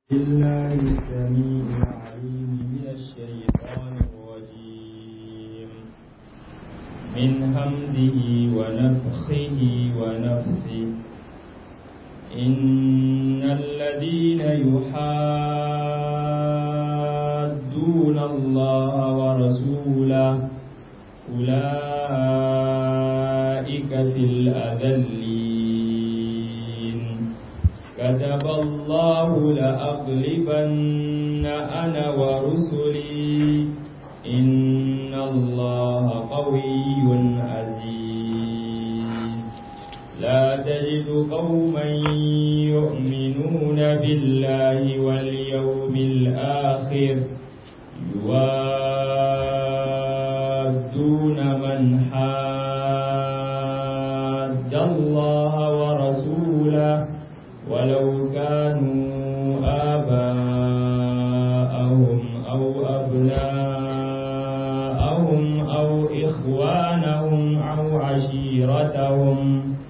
بالله السميع العليم من الشيطان الرجيم من همزه ونفخه ونفثه إن الذين يحادون الله ورسوله أولئك في الأذلين كتب الله لأغلبن أنا ورسلي إن الله قوي عزيز لا تجد قوما يؤمنون بالله واليوم الآخر يوادون من حاد الله ورسوله ولو كانوا آباءهم أو أبناءهم أو إخوانهم أو عشيرتهم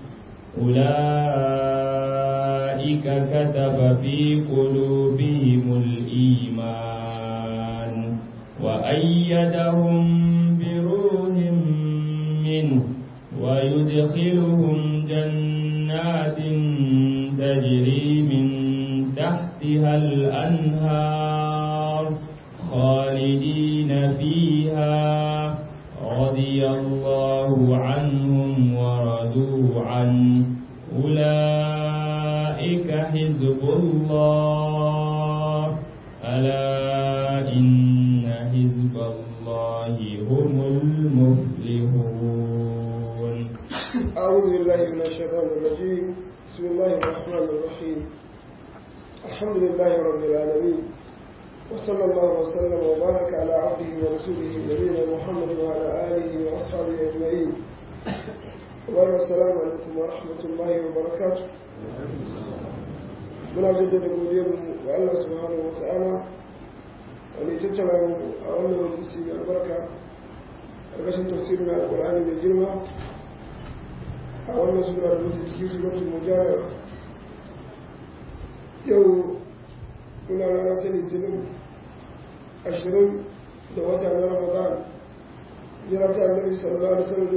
أولئك كتب في قلوبهم الإيمان وأيدهم بروح منه ويدخلهم جنات تجري من تحتها الأنهار خالدين فيها رضي الله عنهم ورضوا عنه أولئك حزب الله ألا إن حزب الله هم المفلحون. أعوذ بالله من الشيطان الرجيم. بسم الله الرحمن الرحيم. الحمد لله رب العالمين وصلى الله وسلم وبارك على عبده ورسوله نبينا محمد وعلى آله وأصحابه أجمعين. السلام عليكم ورحمة الله وبركاته. muna jaddada godiyarmu ga Allah subhanahu wa ta'ala wanda ya tattara mu a wannan majalisi mai albarka ƙarƙashin tafsirin alƙur'ani mai girma a wannan sura da muke cikin suratul mujadala. Yau muna rana ta litinin 20 da wata na Ramadan jira ta annabi sallallahu alaihi wasallam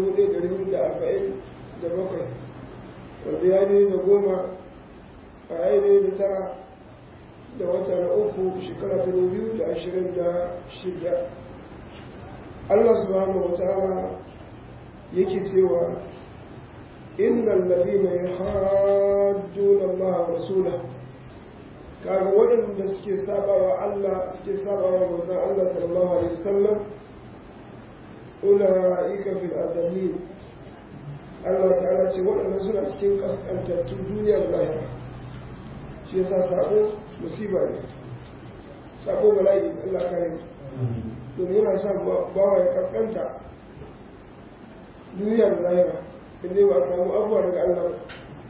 1447 wanda ya yi da 10 a ainihin da 9 da wata na 3 shekara ta 2026. Allah subhanahu wa ta'ala yake cewa innal ladina yuhadduna Allah wa rasulahu kaga waɗanda suke sabawa Allah suke sabawa manzon Allah sallallahu alaihi wasallam ulaika fil adallin. Allah ta'ala ce waɗanda suna cikin kaskantattun duniyar lahira. Shi yasa sabo musiba ne, sabo bala'i. Allah kare mu domin yana sa bawa ya kaskanta duniyar lahira inda ba a samu abuwa daga Allah ba.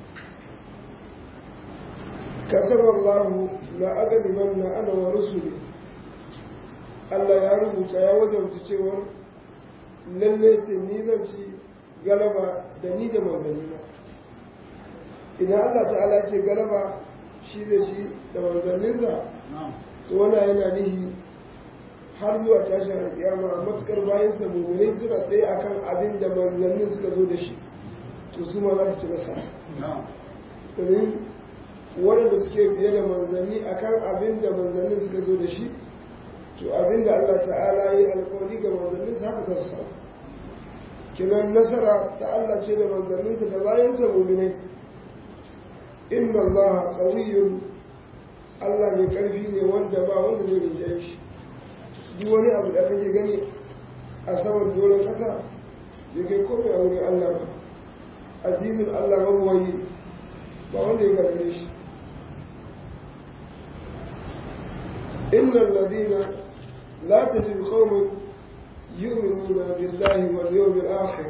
كتب الله لأغلبن أنا ورسلي. Allah ya rubuta ya wajabta cewar lalle ce ni zan ci galaba da ni da manzannina. Idan Allah ta'ala ce galaba shi zai ci da manzanninsa, to wannan yana nihi har zuwa tashin alƙiyama matukar bayan sa mummunai suna tsaye akan abin da manzannin suka zo da shi, to su ma za su ci nasara. Domin waɗanda suke biye da manzanni akan abin da manzannin suka zo da shi, to abin da Allah ta'ala yi alkawari ga manzannin su haka za su samu. Kinan nasara ta Allah ce da manzanninsa da bayan sa mu'minai. Inna Allah qawiyyun, Allah mai karfi ne wanda ba wanda zai rinjaye shi. Duk wani abu da kake gani a saman doron ƙasa ya kai komai a wurin Allah ba. Azizun Allah mabuwayi ba wanda ya gagare shi. إن الذين لا تجد قوم يؤمنون بالله واليوم الآخر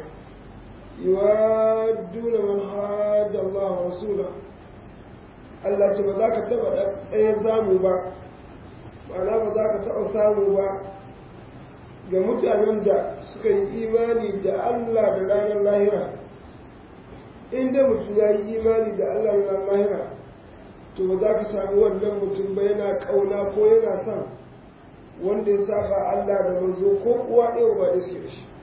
يوادون من حاد الله ورسوله. Allah ce ba za ka taɓa ɗaya zamu ba, ma'ana ba za ka taɓa samu ba ga mutanen da suka yi imani da Allah da ranar lahira inda mutum ya yi imani da Allah na lahira to ba za ka samu wannan mutum ba yana ƙauna ko yana son wanda ya saba Allah da manzo ko uwa ɗaya ba da suke shi.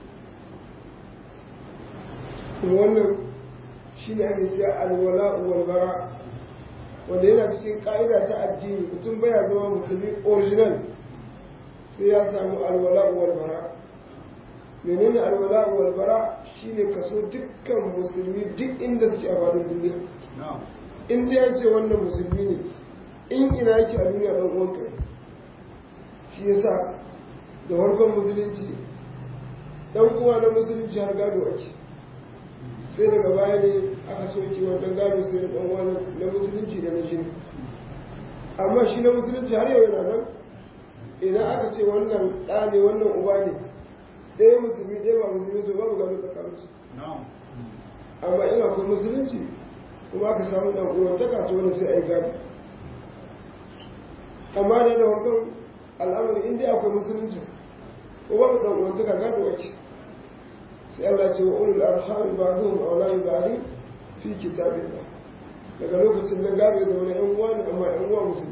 Kuma wannan shi ne ake cewa alwala walbara, wanda yana cikin ƙa'ida ta addini. Mutum baya zama musulmi original sai ya samu alwala walbara. Menene alwala walbara? Shine kaso dukkan musulmi duk inda suke a faɗin duniya. In dai ya ce wannan musulmi ne, in ina yake a duniya ɗan uwanka. Shi yasa da farkon musulunci ɗan uwa na musulunci har gado ake, sai daga baya ne aka soke wannan gado sai da ɗan uwa na musulunci da na jini. Amma shi na musulunci har yau yana nan. Idan aka ce wannan ɗa ne wannan uba ne, ɗaya musulmi ɗaya ba musulmi, to babu gado tsakaninsu. Amma in akwai musulunci kuma aka samu ɗan uwantaka to wani sai a yi gado. amma da wannan al'amari inda akwai musulunci ko babu ɗan uwantaka gado ake. sai Allah ce wa ulul arham ba'dhum awla bi ba'd fi kitabillah. daga lokacin da gado da wani ɗan uwa ne amma ɗan uwa musulmi.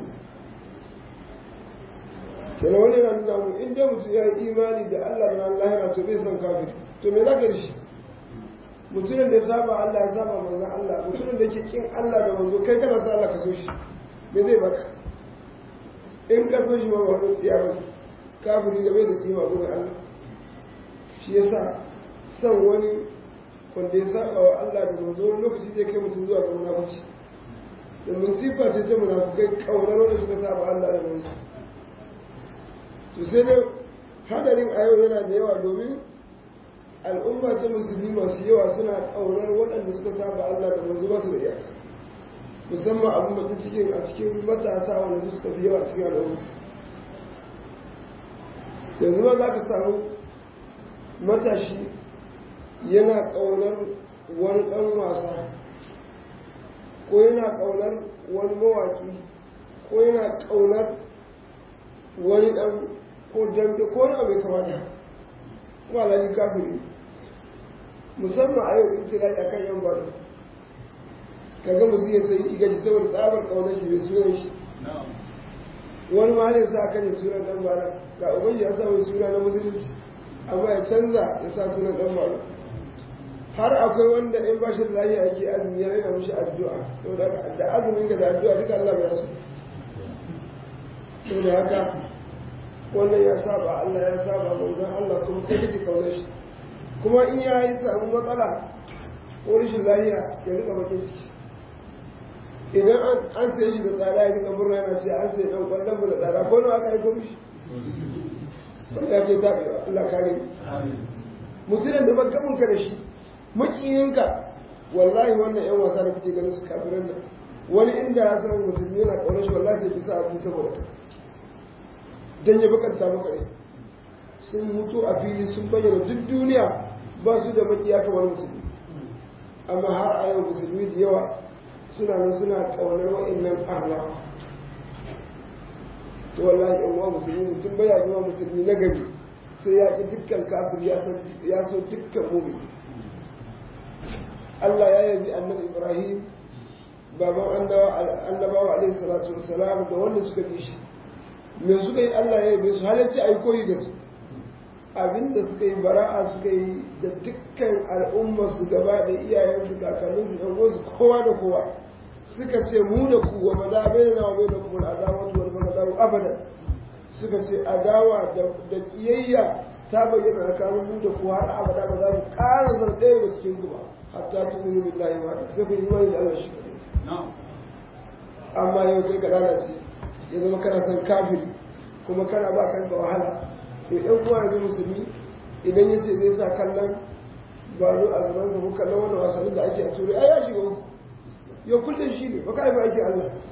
kenan wani na nuna mu inda mutum ya yi imani da Allah da Allah yana to bai san kafiri, to me zaka shi? Mutumin da ya saba Allah ya saba manzon Allah, mutumin da yake kin Allah da manzo, kai kana sa Allah ka so shi, me zai baka? In ka so shi ma wani tsiyar kafiri da bai da kima gurin Allah. Shi yasa son wani wanda ya saba wa Allah da manzo wani lokaci zai kai mutum zuwa ga munafici. Domin sifa ce ta munafikai kaunar wanda suka saba Allah da manzo. To sai dai hadarin a yau yana da yawa, domin al'umma ta musulmi masu yawa suna ƙaunar waɗanda suka saba Allah da manzo ba su da iyaka, musamman abin mutum cikin a cikin matasa wanda su suka fi yawa cikin al'umma. yanzu ma za ka samu matashi yana ƙaunar wani ɗan wasa, ko yana ƙaunar wani mawaƙi, ko yana ƙaunar wani ɗan ko dambe ko wani abu kama da haka, kuma alhali kafiri. Musamman a yau ibtilai a kan yan gwado, ka ga mutum ya sayi iga shi saboda tsabar ƙaunar shi mai sunan shi. Wani ma ya sa kan sunan ɗan bala, ga ubangi ya sa mai suna na musulunci amma ya canza ya sa sunan ɗan bala. Har akwai wanda in ba shi da lafiya ake azumi ya raina mishi addu'a, saboda da azumin ka da addu'a duka Allah bai rasu. Saboda haka wannan ya saba Allah ya saba manzon Allah, kuma kai kake kaunar shi. Kuma in ya yi samu matsala ko rashin lafiya ya rika bakin ciki. Idan an sai shi da tsada ya rika murna yana ce an sai ɗan ƙwallon mu da tsada, ko nawa aka yi komi sai ya ke taɓewa. Allah kare mutumin da bakamin ka da shi makiyinka, wallahi wannan yan wasa da kuke ganin su kafiran nan, wani inda ya san musulmi yana ƙaunar shi wallahi zai bisa abu saboda ka dan ya bakanta maka ne. Sun mutu a fili sun bayyana duk duniya ba su da makiya kamar musulmi, amma har a yau musulmi da yawa suna nan suna ƙaunar wa'annan arna. to wallahi yan uwa musulmi, mutum baya zama musulmi na gari sai ya ƙi dukkan kafir ya so dukkan mu'min. Allah ya yabi annabi Ibrahim baban annabawa alaihi salatu wassalam da wanda suka bi shi. Me suka yi? Allah ya yabe su, halarci a yi koyi da su. Abinda suka yi bara'a suka yi da dukkan al'ummarsu gaba da iyayensu, kakanninsu, ɗan uwansu, kowa da kowa. Suka ce mu da ku wa bada bai na wa bai da kuma adawatu wal bagadawu abadan. Suka ce adawa da kiyayya ta bayyana tsakanin mu da ku har abada, ba za mu ƙara zan ɗaya da cikin ku ba hatta tu'minu billahi wa sai ku yi imani da Allah shi kadai. Amma yau kai ka lalace, ya zama kana son kafiri kuma kana ba kanka wahala. to yan uwa yanzu musulmi idan ya ce zai sa kallon baro a gaban sa ko kallon wannan wasannin da ake a turai, ai ya shiga uku. ya kullum shi ne baka ba ake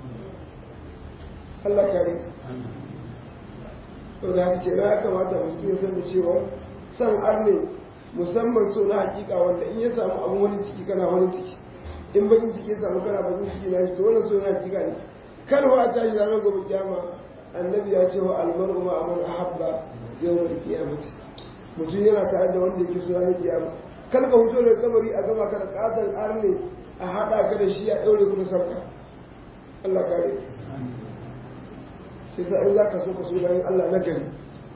Allah kare. sau da haka ce na ya kamata musulmi ya san da cewa san arne musamman so na hakika, wanda in ya samu abin wani ciki kana wani ciki, in bakin ciki ya samu kana bakin ciki na shi, to wannan so na hakika ne. kalwa a tashi ranar gobe kiyama annabi ya ce wa almaru ma aman ahabba yawmal qiyamati, mutum yana tare da wanda yake so ranar kiyama. kal ka fito daga kabari a gama ka da katon arne a hada ka da shi a daure ku da sarka. Allah kare. shi yasa in za ka so bayan Allah na gari.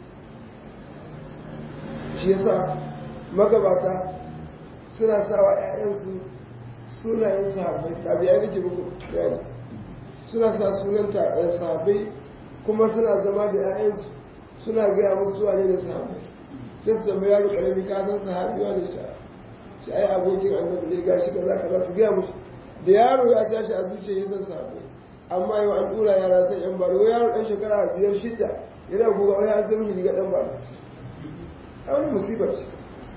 Shi yasa magabata suna sawa 'ya'yansu sunayen sahabbai, tabi'ai nake muku bayani, suna sa sunan sahabbai kuma suna zama da 'ya'yansu suna gaya musu wane da sahabbai. Sai su zama yaro karami ka san sahabi wani shi ai abokin annabi ne gashi kaza su gaya musu. Da yaro ya tashi a zuciya ya san sahabbai, amma yau an tura yara sai yan baro, yaro dan shekara 5-6 yana goga wai an san riga dan baro. A wani musibar ce.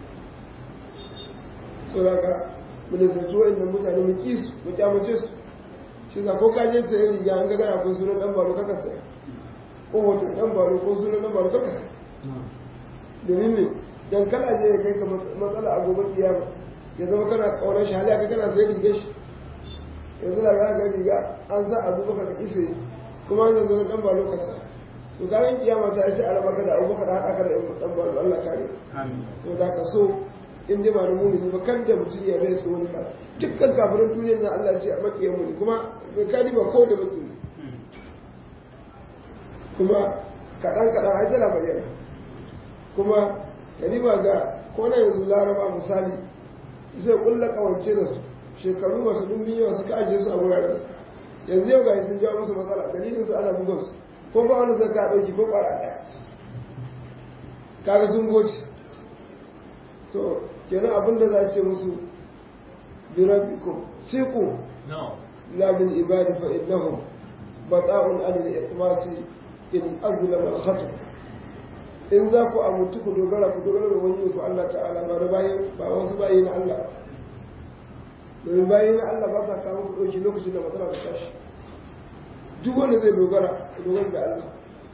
Saboda mu nazarci wa'annan mutane mu ƙi su mu kyamace su. Shi za ko ka je sayan riga an ga gara ko sunan dan baro kaka saya, ko hoton dan baro ko sunan dan baro kaka saya. Domin ne dan kala je ya kai ka matsala a gobe kiyama, ya zama kana kaunar shi hali kana sayan rigar shi. Yanzu da ga riga an sa Abubakar da Isa kuma an zo dan baro ka saya. To ga yin kiyama ta sai alama ka da Abubakar da hada ka da dan baro, Allah kare. Amin. Saboda ka so in dai ba na mumini ba kan da mutum ya rai su wani ka dukkan kafirin duniyar na Allah ce a makiyan mu ne, kuma bai kadi ba ko da maki kuma kaɗan ai tana bayyana. Kuma kalima ga ko na yanzu Laraba misali zai kulla kawance da su shekaru masu dumbin yawa suka ajiye su a wuraren su, yanzu yau ga sun jawo musu matsala dalilin su ana bugun su ko ba wani zaka ɗauki ko ƙwara ɗaya kaga sun goce. To kenan abin da za a ce musu birabbikum siku la bil ibadi fa innahum bata'un an al-iqmasi in azlama al-khatr. In za ku amutu ku dogara da wani ku Allah ta'ala ba da bayin ba wasu bayi na Allah, domin bayi na Allah ba sa kawo ku ɗauki lokacin da matsala ta tashi. Duk wanda zai dogara da Allah.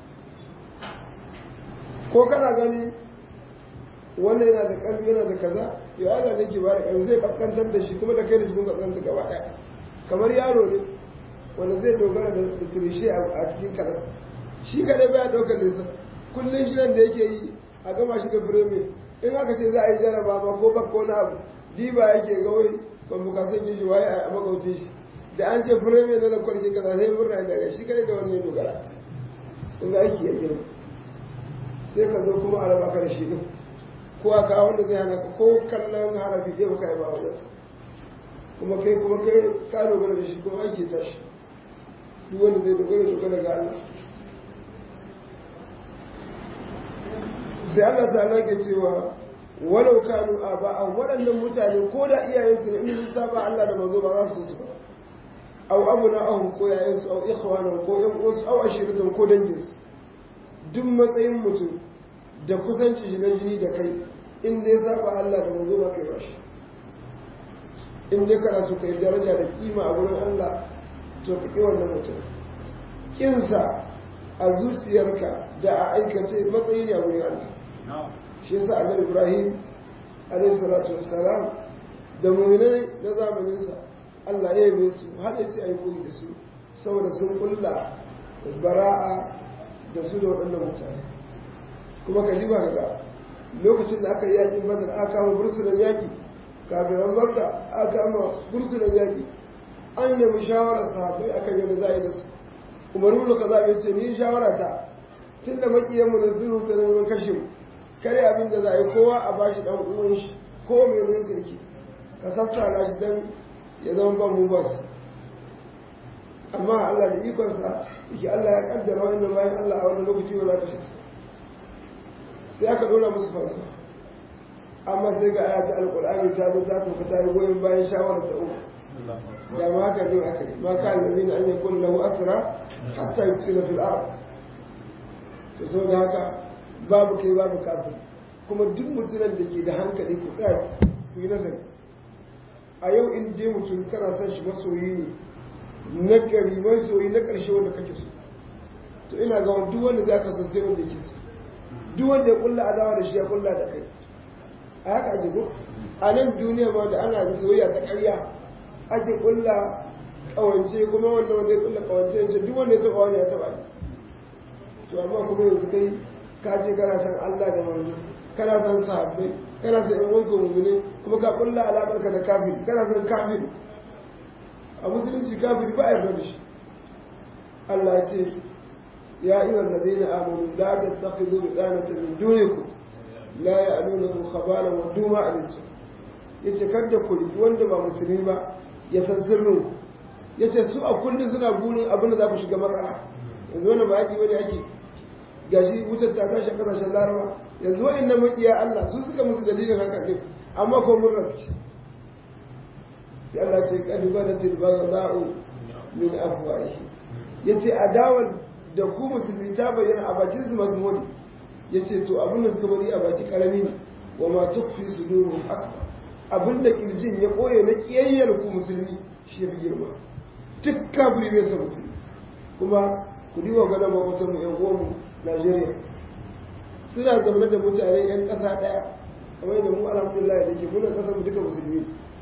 Ko kana gani wannan yana da ƙarfi yana da kaza, ya Allah ne ke bada ƙarfi zai kaskantar da shi kuma da kai da jikin kaskanta gaba ɗaya. Kamar yaro ne wanda zai dogara da tirishe a cikin kalas, shi kaɗai baya ɗaukar nisa, kullum shi nan da yake yi a gama shi da fireme, in aka ce za a yi jaraba ma ko bakko na abu diba yake ga wai kwamfukasan yin shi waye a magauce shi, da an ce fireme na da kwarki kaza sai murna daga shi kaɗai da wani ya dogara. In ga aiki ya girma sai ka zo kuma a raba ka da shi ɗin, ko a kawo wanda zai hana ka ko kallon harafi ɗaya baka yi ba wajensa, kuma kai ka dogara da shi kuma aiki tashi. Duk wanda zai dogara ga Allah. Sai Allah ta ke cewa walau kanu aba'an, waɗannan mutane ko da iyayensu ne in sun saba Allah da manzo ba za su su ba, au abuna'ahum ko yayansu, au ikhwanahum ko yan uwansu, au ashiratuhum ko danginsu. Duk matsayin mutum da kusanci shi na jini da kai in dai saba Allah da manzo ba kai ba shi. In dai kana so kai daraja da kima a wurin Allah to ka ƙi wannan mutum. Kinsa a zuciyarka da a aikace matsayi ne a wurin Allah. Shi yasa Annabi Ibrahim alayhi salatu wassalam da mu'minai na zamaninsa Allah ya yi su haɗe su ayi koyi da su saboda sun kulla bara'a da su da waɗannan mutane. Kuma ka diba ga lokacin da aka yi yakin Badar aka kama bursunan yaki, kafiran Makka aka kama bursunan yaki, an nemi shawarar sahabbai akan yadda za a yi da su. Umar ibn Khattab ya ce ni shawara ta tunda makiyanmu na sulhu ta neman kashe mu, kare abin da za a yi kowa a bashi dan uwan shi ko mai ruwan kirki ka safta na shi dan ya zama ban mu ba su. Amma Allah da ikonsa yake Allah ya kaddara wannan bayan Allah a wannan lokaci ba za ka shi su. Sai aka dora musu fansa, amma sai ga ayata alqur'ani ta zo ta kuka ta yi goyon bayan shawarar ta uku. Da ma haka din aka yi ma kan nabi an yakun lahu asra hatta yuskila fil ard. To saboda haka babu kai babu kafin, kuma duk mutumin da ke da hankali ku tsaya ku yi nazari. A yau in dai mutum kana son shi masoyi ne na gari masoyi na ƙarshe wanda kake so, to ina ga duk wanda za ka so sai wanda yake so. Duk wanda ya kulla adawa da shi ya kulla da kai. A haka ake ko a nan duniya ma da ana da soyayya ta ƙarya ake kulla ƙawance, kuma wanda ya kulla ƙawance yanzu duk wanda ya taɓa wani ya taɓa ne. To amma kuma yanzu kai ka ce kana san Allah da manzo, kana san sahabbai, kana san ɗan wanka mummune, kuma ka kulla alaƙar ka da kafiri, kana san kafiri. A musulunci kafiri ba a yarda da shi. Allah ya ce ya ayyuhal ladina amanu la tattakhidhu bidanatan min dunikum la ya'lunukum khabala wa duma alaykum yace kada ku riki wanda ba musulmi ba ya san sirrin yace su a kullun suna burin abin da za ku shiga matsala yanzu wannan ba yaki bane ake gashi wutar ta tashi kasashen Laraba yanzu wa'annan makiya Allah su suka musu dalilin haka ne amma ko mun rasu sai Allah ce qad badatil baghdha'u min afwahi yace adawar da ku musulmi ta bayyana a bakin su masu wani yace to abin da suka bari a baki karami ne wa ma tukfi suduruhum akbar abin da kirjin ya koye na kiyayyar ku musulmi shi ya fi girma duk kafiri bai san musulmi kuma ku diwa gana makwatan mu yan uwanmu Najeriya suna zaune da mutane yan ƙasa ɗaya kamar yadda mu alhamdulillah da ke muna ƙasar mu duka musulmi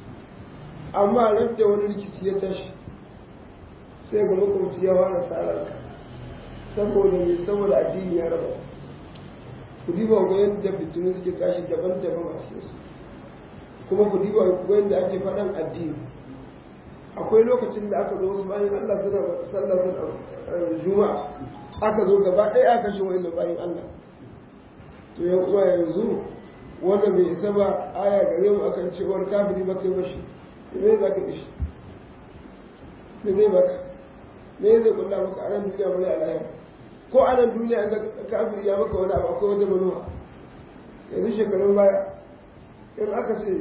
amma ran da wani rikici ya tashi sai ga makwabci ya fara tsarar saboda mai saboda addini ya raba ku diba ga yadda fitinu suke tashi daban-daban a cikin su kuma ku diba ga yadda ake faɗan addini akwai lokacin da aka zo wasu bayan Allah suna sallar juma'a aka zo gaba ɗaya aka shi wa'in bayan Allah to yan uwa yanzu wanda bai isa ba aya gare mu akan cewar kafiri ba kai mashi me za ka ishi me zai baka me zai kulla maka a nan duniya bari a lahira ko a nan duniya an ga kafiri ya maka wani abu akwai wata manuwa yanzu shekarun baya in aka ce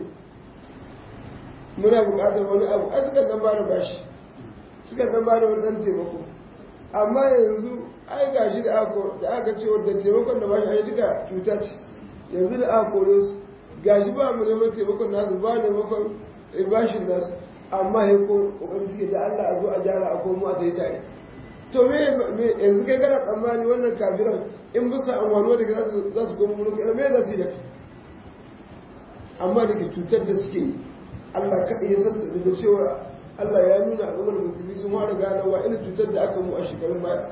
muna buƙatar wani abu ai suka dan bada bashi suka dan bada wani dan taimako amma yanzu ai gashi da aka ce wadda taimakon da bashi ai duka cuta ce yanzu da aka kore su gashi ba mu neman taimakon nasu ba neman bashin nasu amma ya ko kokarin suke da Allah a zo a gyara a komo a tayi tare to me yanzu kai kana tsammani wannan kafiran in bisa amwano da za su komo mulki me za su yi da kai amma daga cutar da suke yi Allah kaɗai ya san da cewa Allah ya nuna al'ummar musulmi sun fara ganawa irin cutar da aka mu a shekarun baya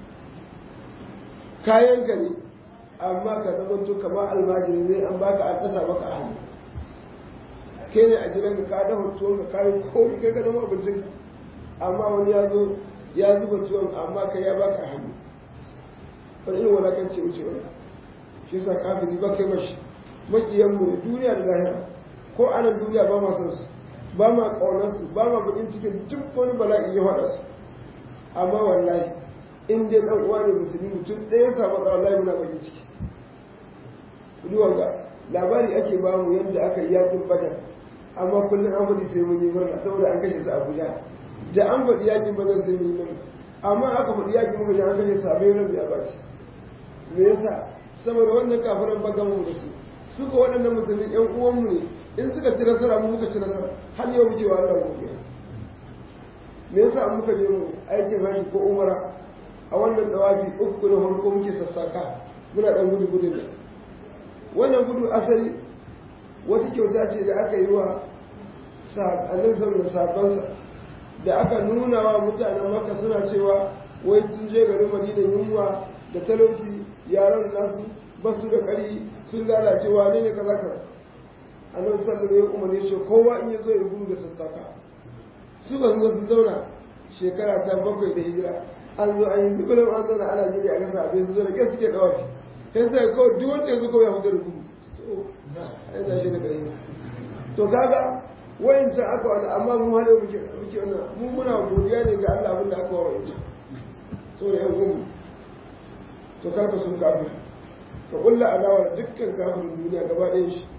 kayan ka ne amma ka zama to kamar almajiri ne an baka an ƙasa maka a hannu kai ne a gidan ka dafa tuwon ka kayan komai kai ka zama abincin amma wani ya zo ya zuba tuwon amma kai ya baka a hannu wani irin wadakanci wuce wani shi sa kafiri ba kai mashi makiyanmu ne duniya da lahira ko anan duniya ba ma san su ba ma ƙaunar su ba ma bakin cikin duk wani bala'i ya faɗa su amma wallahi in dai ɗan uwa ne musulmi mutum ɗaya ya samu tsara wallahi muna bakin ciki duwa ga labari ake ba mu yadda aka yi yakin badar amma kullum an faɗi sai mun yi murna saboda an kashe su Abuja da an faɗi yakin badar sai mun yi murna amma aka faɗi yakin muka ji an kashe su a bai rabi a baci me yasa saboda wannan kafiran bagan mu da su suka waɗannan musulmi ƴan uwanmu ne in suka ci nasara mu muka ci nasara har yau muke wa Allah godiya me yasa an muka je mu aikin haji ko umara a wannan dawafi uku na farko muke sassaka muna dan gudu da wannan gudu asali wata kyauta ce da aka yi wa annabi sallallahu alaihi da aka nuna wa mutanen Makka suna cewa wai sun je garin Madina yunwa da talauci yaran nasu ba su da ƙari sun lalacewa ne kaza kaza annabi sallallahu alaihi wasallam ya ce kowa in yazo ya gudu da sassaka su ba su zauna shekara ta 7 da hijira an zo an yi zukulan an zauna ana jiri a kasa abin su zo da kai suke dawafi sai sai ko duk wanda yanzu kawai ya fito da gudu to ai da shi da kai to kaga wayancan aka wani amma mu hale muke wannan mu muna godiya ne ga Allah abinda aka wa wayancan saboda yan gudu to karka sun kafir ka kulla adawar dukkan kafirin duniya gaba ɗayan shi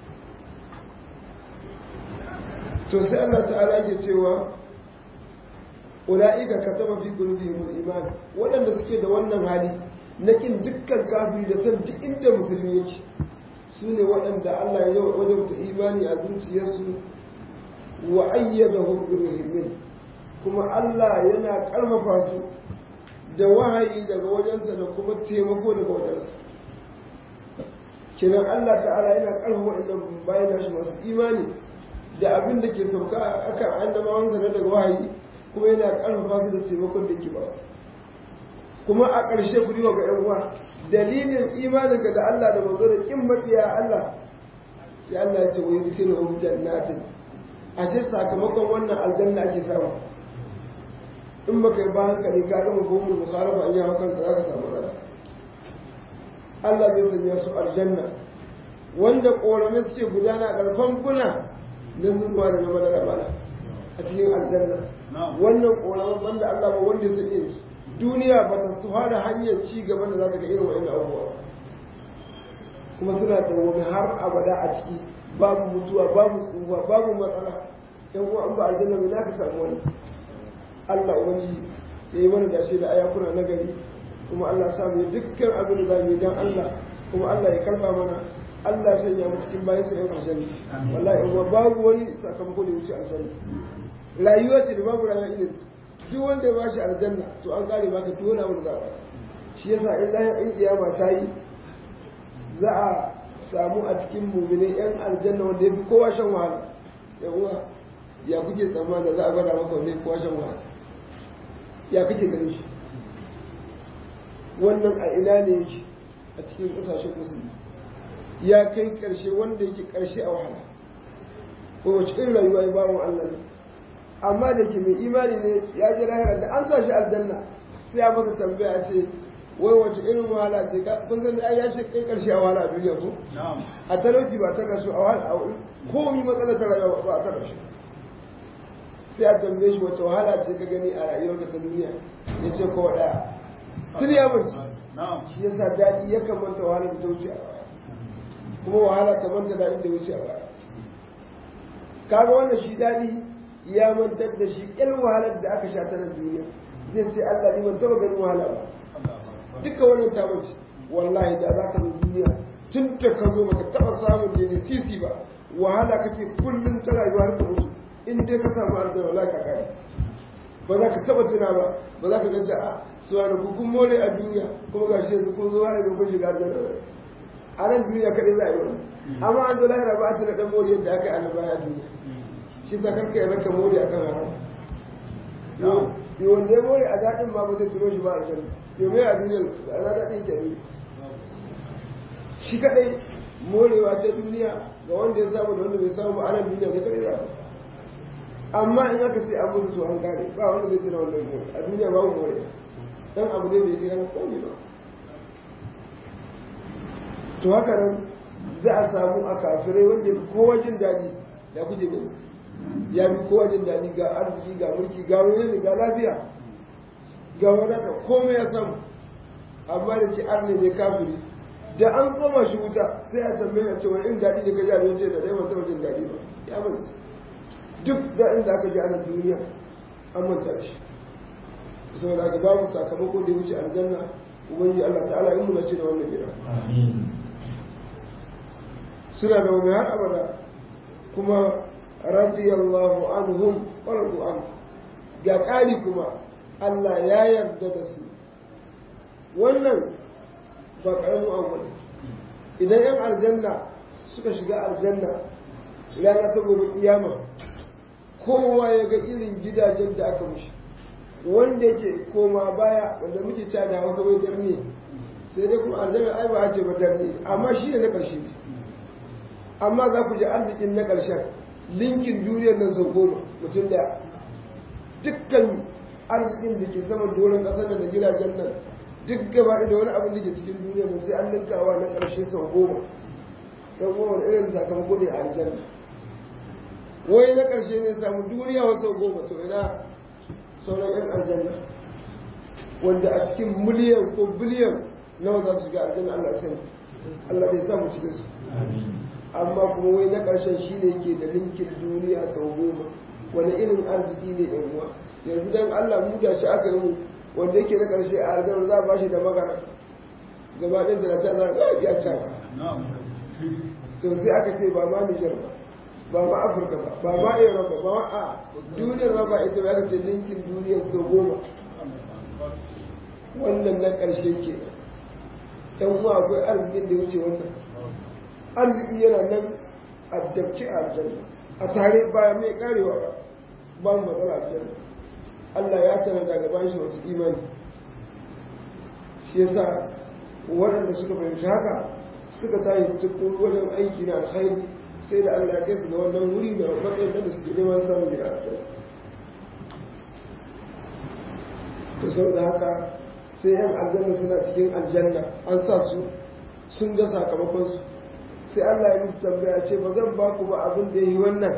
to sai Allah ta'ala ke cewa ula'ika kataba fi qulubihim al-iman waɗanda suke da wannan hali na kin dukkan kafiri da san duk inda musulmi yake su ne waɗanda Allah ya wajabta imani a zuciyarsu wa ayyadahu bi ruhin kuma Allah yana karfafa su da wahayi daga wajensa da kuma taimako daga wajensa kenan Allah ta'ala yana karfafa waɗannan bayan nashi masu imani da abin da ke sauka akan annabawansa na daga wahayi kuma yana karfafa su da taimakon da ke ba su kuma a ƙarshe ku riwa ga ‘yan uwa dalilin imaninka da Allah da manzo da ƙin maƙiya Allah sai Allah ya ce wa yi hum jannatin ashe sakamakon wannan aljanna ake samu in baka yi ba hankali ka gama gomin mukhalafa an yi hakan za ka samu matsala Allah zai sanya su aljanna wanda ƙorame suke gudana a ƙarfan kuna na zuwa da na madara bana a cikin aljanna wannan ƙoraman banda Allah ba wanda su iya duniya ba ta su da hanyar ci gaban da za ta ga irin wa'in abubuwa kuma suna dawwame har abada a ciki babu mutuwa babu tsufa babu matsala yan uwa an ba aljanna mai naka samu wani Allah wani ya yi mana dace da ayakuna na gari kuma Allah ya samu dukkan abin da za mu yi dan Allah kuma Allah ya karba mana Allah ya sanya mu cikin bayan sa yan aljanna wallahi yan uwa babu wani sakamako da wuce aljanna rayuwa ce da babu rayuwa irin duk wanda ya bashi aljanna to an kare baka dole abin da za a shi yasa in kiyama ta yi za a samu a cikin mu'minin yan aljanna wanda ya fi kowa shan wahala yan uwa ya kuke tsammani za a gwada maka wanda ya fi kowa shan wahala ya kuke ganin shi wannan a ina ne yake a cikin ƙasashen musulmi ya kai ƙarshe wanda yake ƙarshe a wahala ko wace irin rayuwa ya bawon Allah ne amma da ke mai imani ne ya je lahira da an sa shi aljanna sai ya masa tambaya ce wai wace irin wahala ce kun san ai ya kai ƙarshe a wahala a duniya ko a talauci ba ta rasu a wahala a komi matsalar ta rayuwa ba a ta rasu sai a tambaye shi wace wahala ce ka gani a rayuwarka ta duniya ya ce kowa ɗaya tun ya mace shi ya sa daɗi ya kamanta wahala da ta wuce a baya kuma wahala ta manta daɗin da wuce a baya kaga wannan shi daɗi ya mantar da shi ƙyal wahalar da aka sha ta nan duniya zai ce Allah ni ban taɓa ganin wahala ba duka wannan ta mace wallahi da za ka zo duniya tun da ka zo baka taɓa samun ne sisi ba wahala kake kullum ta rayuwa har ka mutu in dai ka samu aljanna wallahi ka kare ba za ka taba tuna ba za ka ganta a suwa da kun more a duniya kuma gashi yanzu kun zo yanzu kun shiga aljanna a nan duniya kaɗai za a yi wani amma an zo lahira ba a tuna ɗan more yadda aka yi a nan baya duniya shi sa karka yi raka more a kan haram yau wanda ya more a daɗin ma ba zai tuno shi ba aljanna yau mai a duniya a na daɗin ke shi kaɗai morewa ta duniya ga wanda ya samu da wanda bai samu ba a nan duniya ne kaɗai za a amma in aka ce an mutu to an gane ba wanda zai tuna wannan more a duniya babu more dan abu ne bai kira komai ba to haka nan za a samu a kafirai wanda ya fi kowa jin daɗi ya kuke gani ya fi kowa jin daɗi ga arziki ga mulki ga wani ga lafiya ga wadata komai ya samu amma da ce arne ne kafiri da an tsoma shi wuta sai a tambaye a ce wani irin daɗi da ka ji a yace da ɗaya ban taɓa jin daɗi ba ya manta duk daɗin da aka ji a nan duniya an manta shi saboda aka babu sakamako da ya wuce aljanna ubangiji Allah ta'ala in muna ce da wannan gida suna da wani har abada kuma radiyallahu anhum wa radu an ga ƙari kuma Allah ya yarda da su wannan ba ƙaramin abu ne idan yan aljanna suka shiga aljanna rana ta gobe kiyama kowa ya ga irin gidajen da aka mushi wanda yake koma baya wanda muke ta da hausa wai darni sai dai kuma aljanna ai ba a ce ba darni amma shi ne na ƙarshe amma za ku ji arzikin na ƙarshen linkin duniyar nan sau 10 mutum da dukkan arzikin da ke saman doron ƙasar da gidajen nan duk gaba da wani abin da ke cikin duniyar nan sai an linkawa na ƙarshe sau 10 yan uwa irin sakamako ne a aljanna wai na ƙarshe ne samu duniya wasu 10 to ina sauran yan aljanna wanda a cikin miliyan ko biliyan nawa za su shiga aljanna Allah sani Allah dai samu cikin su amma kuma wai na ƙarshen shi ne ke da linkin duniya sau 10 wani irin arziki ne ɗan uwa yanzu dan Allah mu da shi aka yi mu wanda yake na ƙarshe a aljanna za a ba shi da magana gaba ɗin da na can za a ya can to sai aka ce ba ma Nijar ba ma Afirka ba ma Europe ba ma a duniyar ma ba ita ba aka ce linkin duniya sau 10 wannan na ƙarshe ke ɗan uwa akwai arzikin da ya wuce wannan arziki yana nan a dabci a aljanna a tare baya mai karewa ba mu matsala aljanna Allah ya tsara daga bayan shi masu imani shi yasa waɗanda suka fahimci haka suka tayi cikin wajen aiki na alkhairi sai da Allah ya kai su ga wannan wuri da matsayin da suke neman samun gida aljanna to sau da haka sai yan aljanna suna cikin aljanna an sa su sun ga sakamakonsu sai Allah ya musu tambaya ce ba zan ba ku ba abin da ya yi wannan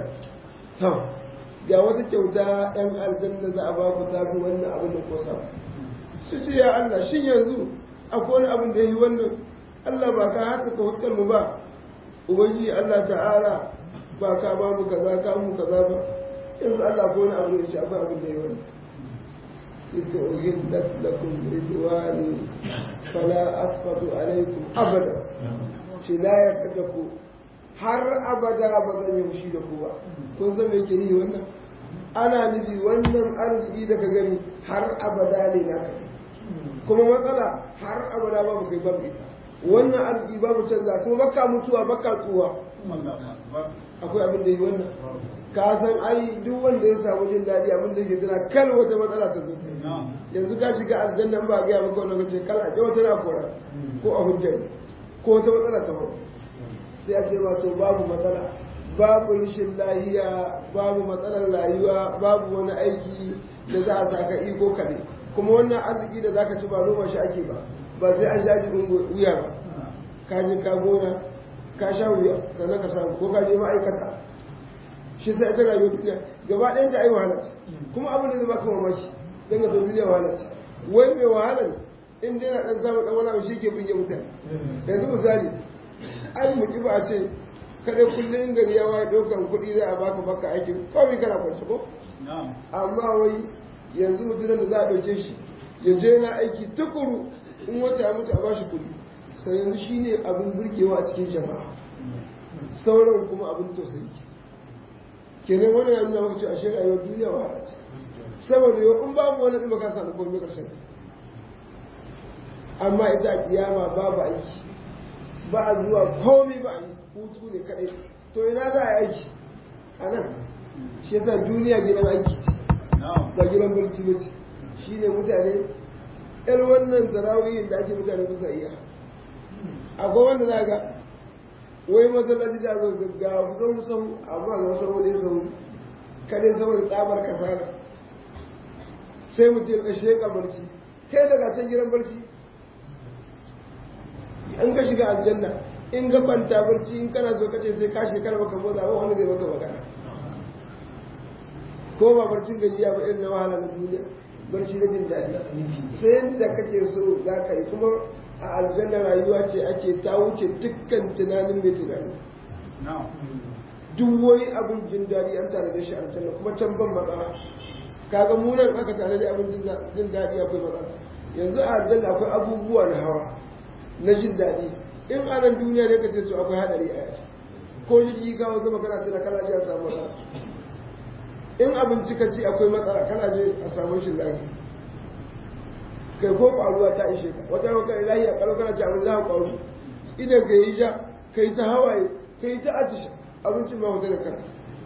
ga wata kyauta yan aljanna za a ba ku tafi wannan abin da kosa su ce ya Allah shin yanzu akwai wani abin da ya yi wannan Allah ba ka haka ka huskar mu ba ubangiji Allah ta'ala ba ka ba mu kaza ka mu kaza ba yanzu Allah ko wani abu da ya ce akwai abin da ya yi wannan sai ce uhillat lakum ridwani fala asfatu alaikum abada ce la yarda da ku har abada ba zan yi fushi da ku ba kun san me yake ni wannan ana nufi wannan arziki da ka gani har abada ne naka kuma matsala har abada babu kai babu ita wannan arziki babu canza kuma baka mutuwa baka tsuwa akwai abin da yi wannan ka san ai duk wanda ya samu jin daɗi abin da yake tana kal wata matsala ta zo ta yanzu ka shiga aljanna ba ga maka wannan kace kal a wata na kora ko a hujjar ko wata matsala ta faru sai a ce ma to babu matsala babu rashin lahiya babu matsalar rayuwa babu wani aiki da za a saka iko kare kuma wannan arziki da zaka ci ba noma shi ake ba ba sai an shaji wuya ba ka je ka gona ka sha wuya sannan ka samu ko ka je ma'aikata shi sai ta rayuwar duniya gaba ɗayan ta ai wahala ce kuma abin da zai baka mamaki don ga duniya wahala ce wai mai wahalar in dai na ɗan samun ɗan wani abu shi ke burge mutane yanzu misali ai mu ki ba a ce kada kullum in gari ya waye ɗaukar kuɗi za a baka aikin kawai kana kwanci ko amma wai yanzu mutumin da za a ɗauke shi ya je na aiki tukuru in wata ya mutu a bashi kuɗi sai yanzu shi ne abin burgewa a cikin jama'a sauran kuma abin tausayi kenan wani ya nuna maka cewa ashe rayuwar duniya wahala ce saboda yau in babu wani ɗin baka samu komai ƙarshen ta amma ita a kiyama babu aiki ba a zuwa komai ba a yi hutu ne kaɗai to ina za a yi aiki a nan shi yasa duniya gidan aiki ce ba gidan barci ba ce shi ne mutane yan wannan tarawihin da ake mutane kusa iya akwai wanda za ga wai masallaci da zo ga sau amma ga wasu wani sau kadai saboda tsabar kasara sai mu ce kashe ka barci kai daga can gidan barci an ka shiga aljanna in ga kwanta barci in kana so kace sai ka shekara baka motsa ba wanda zai maka magana ko ba barcin gajiya ba irin na wahala na duniya barci na jin daɗi sai da kake so za ka yi kuma a aljanna rayuwa ce ake ta wuce dukkan tunanin mai tunani duk wani abin jin daɗi an tare da shi aljanna kuma can ban matsala kaga munan aka tare da abin jin daɗi akwai matsala yanzu a aljanna akwai abubuwa na hawa na jin daɗi in a nan duniya ne ka ce to akwai haɗari a yaci ko jirgi kawo zama kana tuna kana ji a samu matsala in abinci ka ci akwai matsala kana je a samu shi lahi kai ko ƙwaruwa ta ishe ka wata rauka da lahi a ƙaro kana ci abin za a ƙwaru idan ka yi sha ka yi ta hawaye ka yi ta atisha abincin ma wata da kanka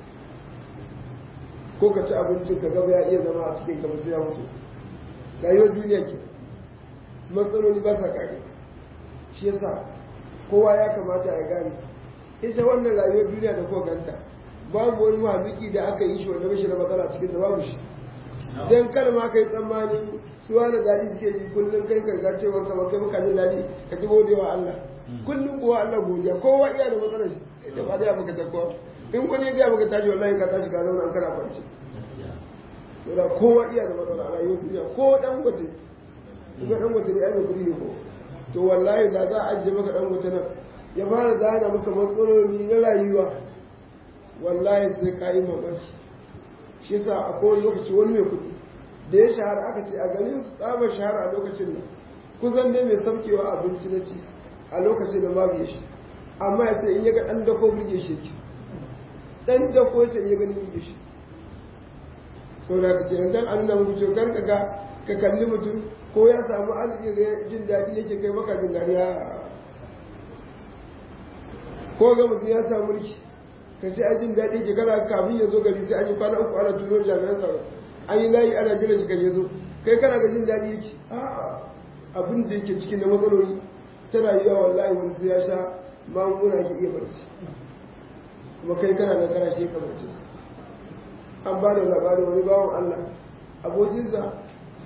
ko ka ci abincin ka gaba ya iya zama a cikin gaba sai ya mutu rayuwar duniya ke matsaloli ba sa kare shi yasa kowa ya kamata ya gane ita wannan rayuwar duniya da kuka ganta babu wani mahaluki da aka yi shi wanda bashi da matsala cikin da babu shi dan kar ma kai tsammanin su wani daɗi suke ji kullum kai ka cewar ka kai maka jin daɗi ka ji godewa Allah kullum kuwa Allah godiya kowa iya da matsalar shi da ba da maka takwa in wani ya ga maka tashi wallahi ka tashi ka zauna an kana kwance saboda kowa iya da matsala a rayuwar duniya ko dan gote ga dan gote ne ai mai kuɗi ne ko to wallahi da za a ajiye maka dan gote nan ya fara zana maka matsaloli na rayuwa wallahi sai ka yi mamaki shi yasa a kowane lokaci wani mai kuɗi da ya shahara aka ce a ganin tsabar shahara a lokacin nan kusan dai mai saukewa abinci na ci a lokacin da babu ya shi amma ya ce in ya ga ɗan dako burge shi ke ɗan dako ya ce in ya gani burge shi sau da ka ce dan an nuna muku cewa ka ga ka kalli mutum ko ya samu arziki da jin daɗi yake kai maka jin daɗi ko ga mutum ya samu mulki ka ce a jin daɗi ke kana kafin ya zo gari sai an yi kwana uku ana turo jami'an tsaro an yi layi ana jiran shi kan ya zo kai kana ga jin daɗi yake abin da yake cikin na matsaloli ta rayuwa wallahi wani sai ya sha magunguna ke iya barci kuma kai kana da kana shi ka barci an ba da labarin wani bawan Allah abokinsa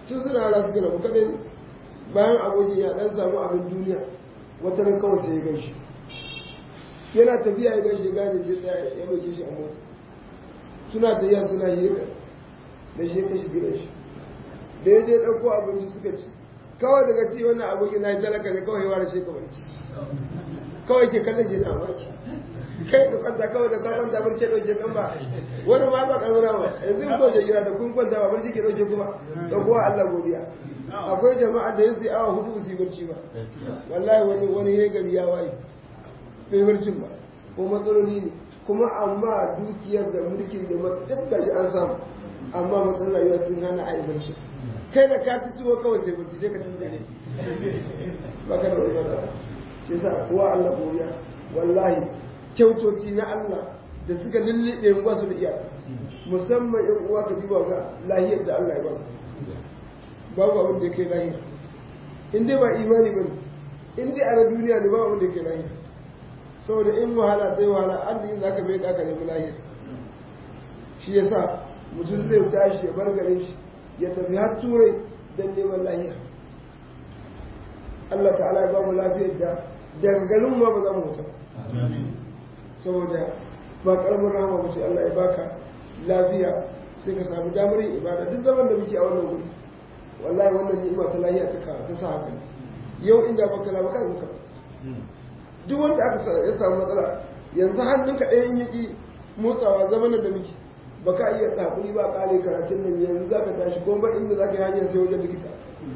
tun suna yara suka rabu kadai bayan abokin ya dan samu abin duniya wata ran kawai sai ya gaishe yana tafiya ya gaishe gane shi tsaya ya roke shi a mota suna tafiya suna hira da shi ya kashi gidan shi da ya je ɗauko abinci suka ci kawai daga ci wannan abokin na yi talaka ne kawai yawa da shi kawai ci kawai ke kallon shi na maki kai ka kwanta kawai da kwanta ta barci ɗauke kan ba wani ma ba kamar ba yanzu ko je gida da kun kwanta ba barci ke ɗauke kuma da kowa Allah godiya akwai jama'a da yasu awa hudu su yi barci ba wallahi wani ya gari ya waye bai barcin ba ko matsaloli ne kuma amma dukiyar da mulkin da duk gashi an samu amma matsalar rayuwa sun hana a yi barci kai da ka ci tuwo kawai sai barci dai ka tundare ba ka da wani matsala shi yasa kowa Allah godiya wallahi kyautoci na Allah da suka lullube mu ba su da iyaka musamman in uwa ka diba ga lahiyar da Allah ya ba babu abin da kai lahiya in dai ba imani bane in dai a duniya ne babu abin da kai lahiya saboda in wahala sai wahala arzikin zaka bai ka nemi lahiya shi yasa mutum zai tashi ya bar garin shi ya tafi har turai don neman lahiya Allah ta'ala ya ba mu lafiyar da daga garin ma ba za mu mutu saboda ba karamin rahama ba ce Allah ya baka lafiya sai ka samu damar yin ibada duk zaman da muke a wannan guri wallahi wannan ni'ima ta lahiya ta sa haka yau inda baka la baka muka duk wanda aka ya samu matsala yanzu hannunka ɗayan yaki motsawa zamanin da muke baka iya tsakuri ba kare karatun nan yanzu zaka tashi ko ba inda zaka yi hanyar sai wajen likita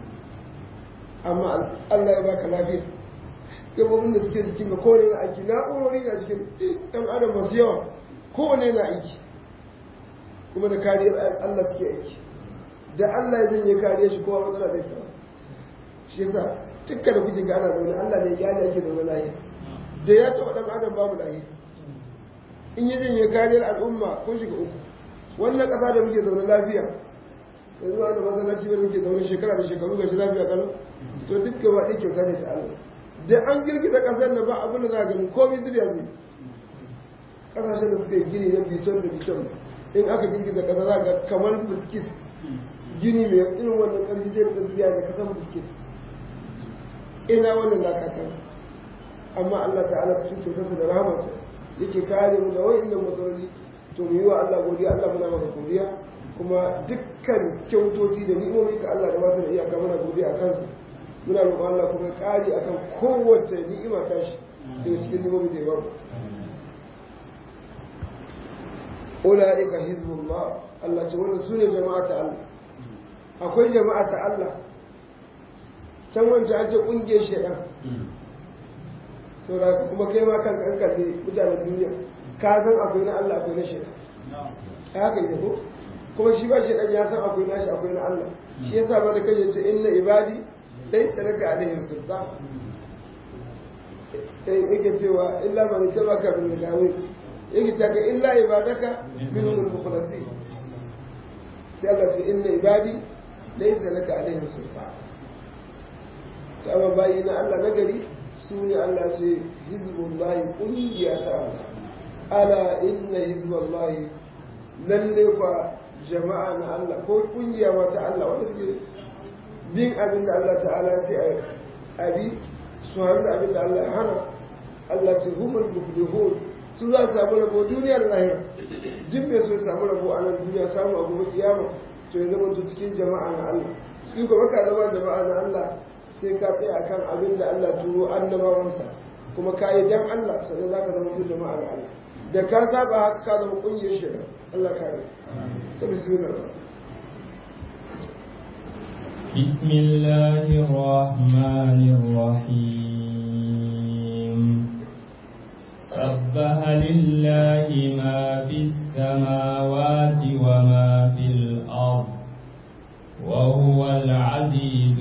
amma Allah ya baka lafiya gabobin da suke jikin ga kowane na aiki na'urori na jikin ɗan adam masu yawa kowane na aiki kuma da kariyar Allah suke aiki da Allah ya janye kariyar shi kowa matsala zai samu shi yasa tukka da kuke ga ana zaune Allah ne ya ake zaune lahiya da ya taɓa ɗan adam babu lahiya in ya janye kariyar al'umma ko shiga uku wannan ƙasa da muke zaune lafiya yanzu wanda masallaci wanda muke zaune shekara da shekaru ga shi lafiya kalau to duk gaba ɗaya kyauta ne ta Allah da an girgiza ƙasar da ba abin da za a gani komai zubiya zai ƙasashen da suka yi gini na biton da biton in aka girgiza ƙasa za ga kamar biskit gini mai irin wannan ƙarfi zai rika zubiya da kasan biskit ina wannan lakatar amma Allah ta'ala cikin kyautarsa da rahamarsa yake kare mu da wa'annan matsaloli to mu yi wa Allah godiya Allah muna maka godiya kuma dukkan kyautoci da ni'imomi ka Allah da basu da iyaka muna godiya a kansu muna roƙon Allah kuma kare akan kowace ni'ima ta shi daga cikin ni'imomi da ya bamu ulaika hizbullah Allah ce wannan sune jama'a ta Allah akwai jama'a ta Allah can wanda ake kungiyar shedan saboda kuma kai ma kan kalli mutanen duniya ka san akwai na Allah akwai na shedan haka ne ko kuma shi ba shedan ya san akwai na shi akwai na Allah shi yasa ba da kaje ce inna ibadi dai tsaraka alaihim sultan yake cewa illa man tabaka bil gawi yake cewa illa ibadaka minhum mukhlasin sai Allah ce inna ibadi laysa laka alaihim sultan ta ba bayina Allah nagari su ne Allah ce hizbullahi kungiya ta Allah ala inna hizballahi lalle kwa jama'a na Allah ko kungiya ma ta Allah wanda suke bin abin da Allah ta'ala ce a bi su haru da abin da Allah ya hana Allah ce humul muflihun su za su samu rabo duniya da lahira duk mai so ya samu rabo a nan duniya samu a gobe kiyama to ya zama to cikin jama'a na Allah su ko baka zama jama'a na Allah sai ka tsaya akan abin da Allah turo annabawansa kuma ka yi dan Allah sannan za ka zama to jama'a na Allah da ka saba haka ka zama kungiyar shirya Allah kare ta bismillah بسم الله الرحمن الرحيم سبح لله ما في السماوات وما في الأرض وهو العزيز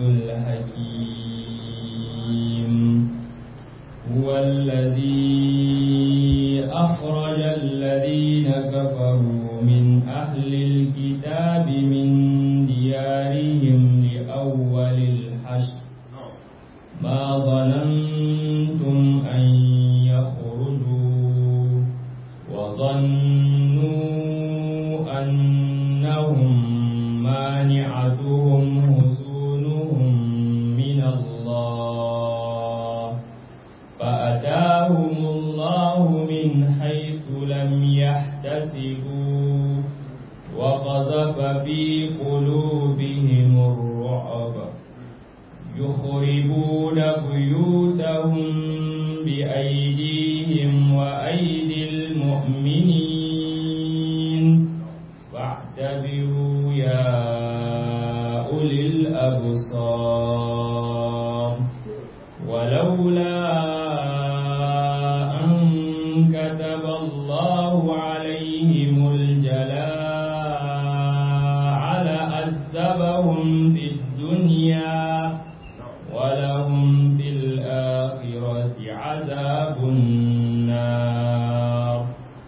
الحكيم هو الذي أخرج الذين كفروا من أهل الكتاب من ديارهم أول الحشر ما ظننتم أن يخرجوا وظنوا أنهم مانعتهم يخربون بيوتهم بأيديهم وأيدي المؤمنين فاعتبروا يا أولي الأبصار ولولا أن كتب الله عليهم الجلاء لعذبهم في الدنيا ولهم في الآخرة عذاب النار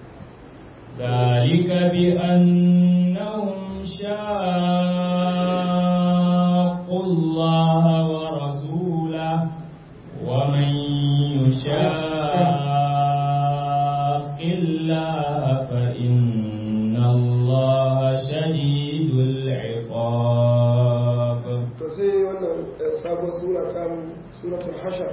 ذلك بأنهم شاقوا الله ورسوله ومن يشاق الله فإن الله شديد العقاب. فسي وانا سابة سورة الحشر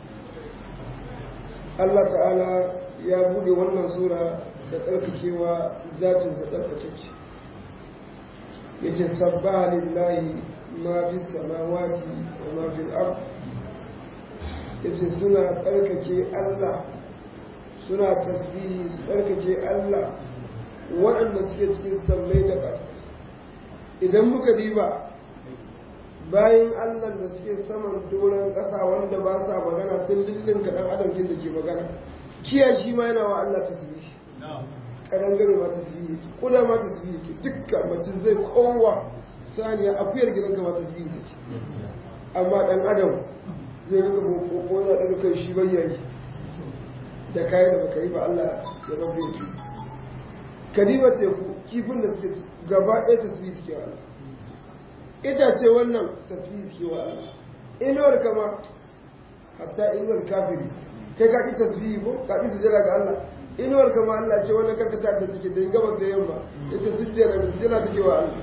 Allah ta'ala ya bude wannan sura da tsarkakewa zatinsa tsarkakeke ya ce sabbaha lillahi ma fi samawati wa ma fi al'ard ya ce suna tsarkake Allah suna tasbihi su tsarkake Allah waɗanda suke cikin sammai da ƙasa idan muka diba bayan Allah da suke saman doron ƙasa wanda ba sa magana tun lullun kaɗan adamkin da ke magana kiyashi ma yana wa Allah tasbihi ƙadangare ma tasbihi yake ƙuda ma tasbihi yake dukkan mace zai kowa saniya akuyar gidanka ma tasbihi take amma ɗan adam zai rika boko yana ɗaga kai shi bayyayi da kayan da baka yi ba Allah ya rabbe ki kadiba teku kifin da suke gaba ɗaya tasbihi suke wa Allah itace wannan tasbihi suke wa Allah inuwar kama hatta inuwar kafiri kai ka ƙi tasbihi ko ka ƙi sujjada ga Allah inuwar kama Allah ce wannan karkata da take da gabas da yamma yace sujjada da sujjada take wa Allah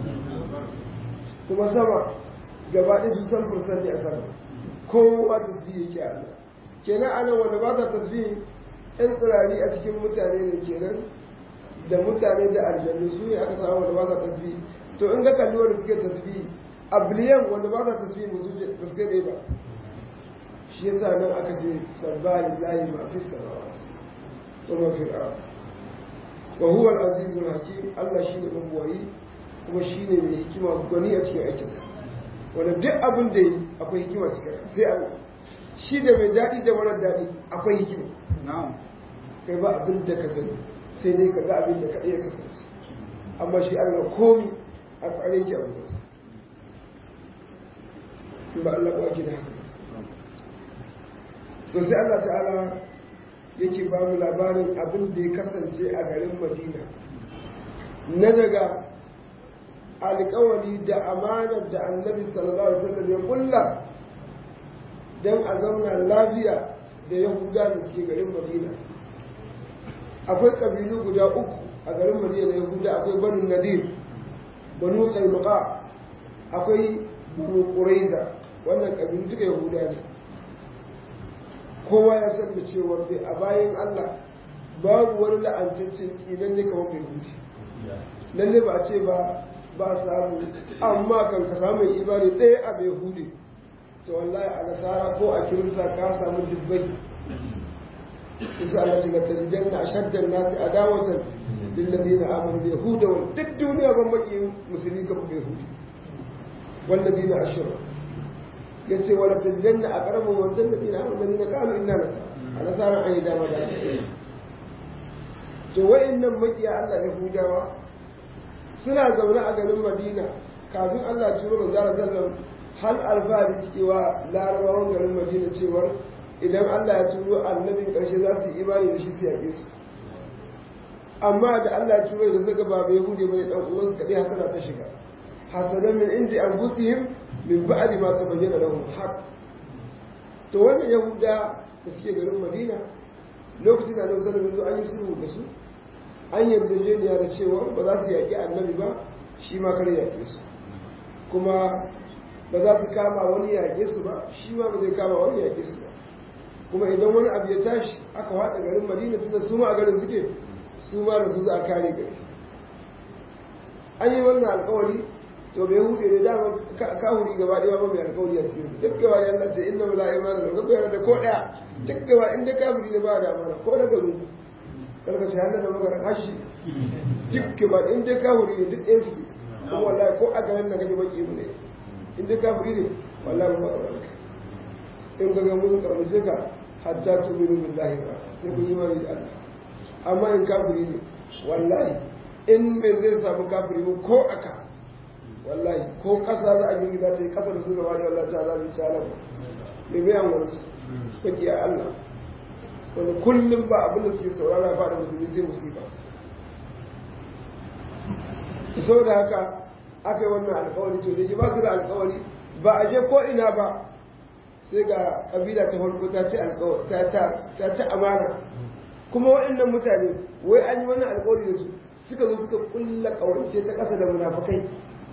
kuma sama gaba ɗaya su san fursan ne a sama kowa tasbihi yake a Allah kenan anan wanda ba ta tasbihi ɗan tsirari a cikin mutane ne kenan da mutane da aljannu su ne aka samu wanda ba ta tasbihi to in ga kalli wanda suke tasbihi a biliyan wanda ba ta tasbihi ba su kai ɗaya ba shi yasa nan aka ce sabba lillahi ma fi samawati wa ma fi al-ard wa huwa al-aziz al-hakim Allah shine mabuwayi kuma shine mai hikima gwani a cikin aikinsa wanda duk abin da yi akwai hikima cikin sai Allah shi da mai daɗi da mara daɗi akwai hikima kai ba abin da ka sani sai dai ka ga abin da ka iya kasance amma shi Allah komi a ƙwarin ki abin da ba Allah ba ki da haka to sai Allah ta'ala yake ba mu labarin abin da ya kasance a garin Madina na daga alƙawari da amanar da Annabi sallallahu alaihi wasallam ya kulla dan a zauna lafiya da Yahuda da suke garin Madina akwai kabilu guda uku a garin Madina na Yahuda akwai Banu Nadir Banu Qainuqa akwai Banu Quraiza wannan kabilu duka Yahuda ne kowa ya san da cewa bai a bayan Allah babu wani la'antaccen tsinan ne kamar bai hudu lalle ba a ce ba samu amma kan ka samu imani ɗaya a bai hudu to wallahi a nasara ko a kirista ka samu dubbai isa Allah ce ga tajidanna ashaddan nasi adawatan lil ladina amanu bil yahuda wal duk duniya ban baki musulmi kamar bai hudu wal ladina ashraku yace wala tajanna aqrabu wa alladhina amanu alladhina qalu inna nasara an dama da to wayannan makiya Allah Yahudawa suna zaune a garin Madina kafin Allah ya turo manzo sallallahu hal alfari cewa larabawan garin Madina cewa idan Allah ya turo annabin karshe za su yi imani da shi su yake su amma da Allah ya turo da zaga ba Yahudi bane dan uwansu kadai hasana ta shiga hasadan min indi anfusihim min ba'di ma tabayyana lahum haqq to wannan yahuda da suke garin Madina lokacin da Annabi sallallahu alaihi wasallam an yi sulhu da su an yarjejeniya da cewa ba za su yaki annabi ba shi ma kare yake su kuma ba za su kama wani yake su ba shi ma ba zai kama wani yake su ba kuma idan wani abu ya tashi aka haɗa garin Madina tunda su ma a garin suke su ma da su za a kare gari an yi wannan alƙawari to bai hude ne dama kafiri gaba ɗaya ba mai alƙawari a cikin su duk gaba da Allah ce inna la imana da gaba da ko ɗaya duk gaba inda kafiri ne ba da amana ko daga mu karka ce Allah da magana hashi duk gaba inda kafiri ne duk ɗaya suke kuma wallahi ko a garin na gaji baki mu ne inda kafiri ne wallahi ba ba in ga mun karbace ka hatta tu'minu billahi ba sai ku yi imani da Allah amma in kafiri ne wallahi in me zai samu kafiri ko aka wallahi ko kasa za a yi gida ta yi kasa da su gaba da wallahi ta zaɓi ta alama mai bayan wani su kwaki a Allah wani kullum ba abin da suke saurara ba da musulmi sai musiba su sau da haka aka yi wannan alkawari to da ke ba su da alkawari ba a je ko ina ba sai ga kabila ta farko ta ci amana kuma waɗannan mutane wai an yi wannan alkawari da su suka zo suka kulla kawance ta ƙasa da munafukai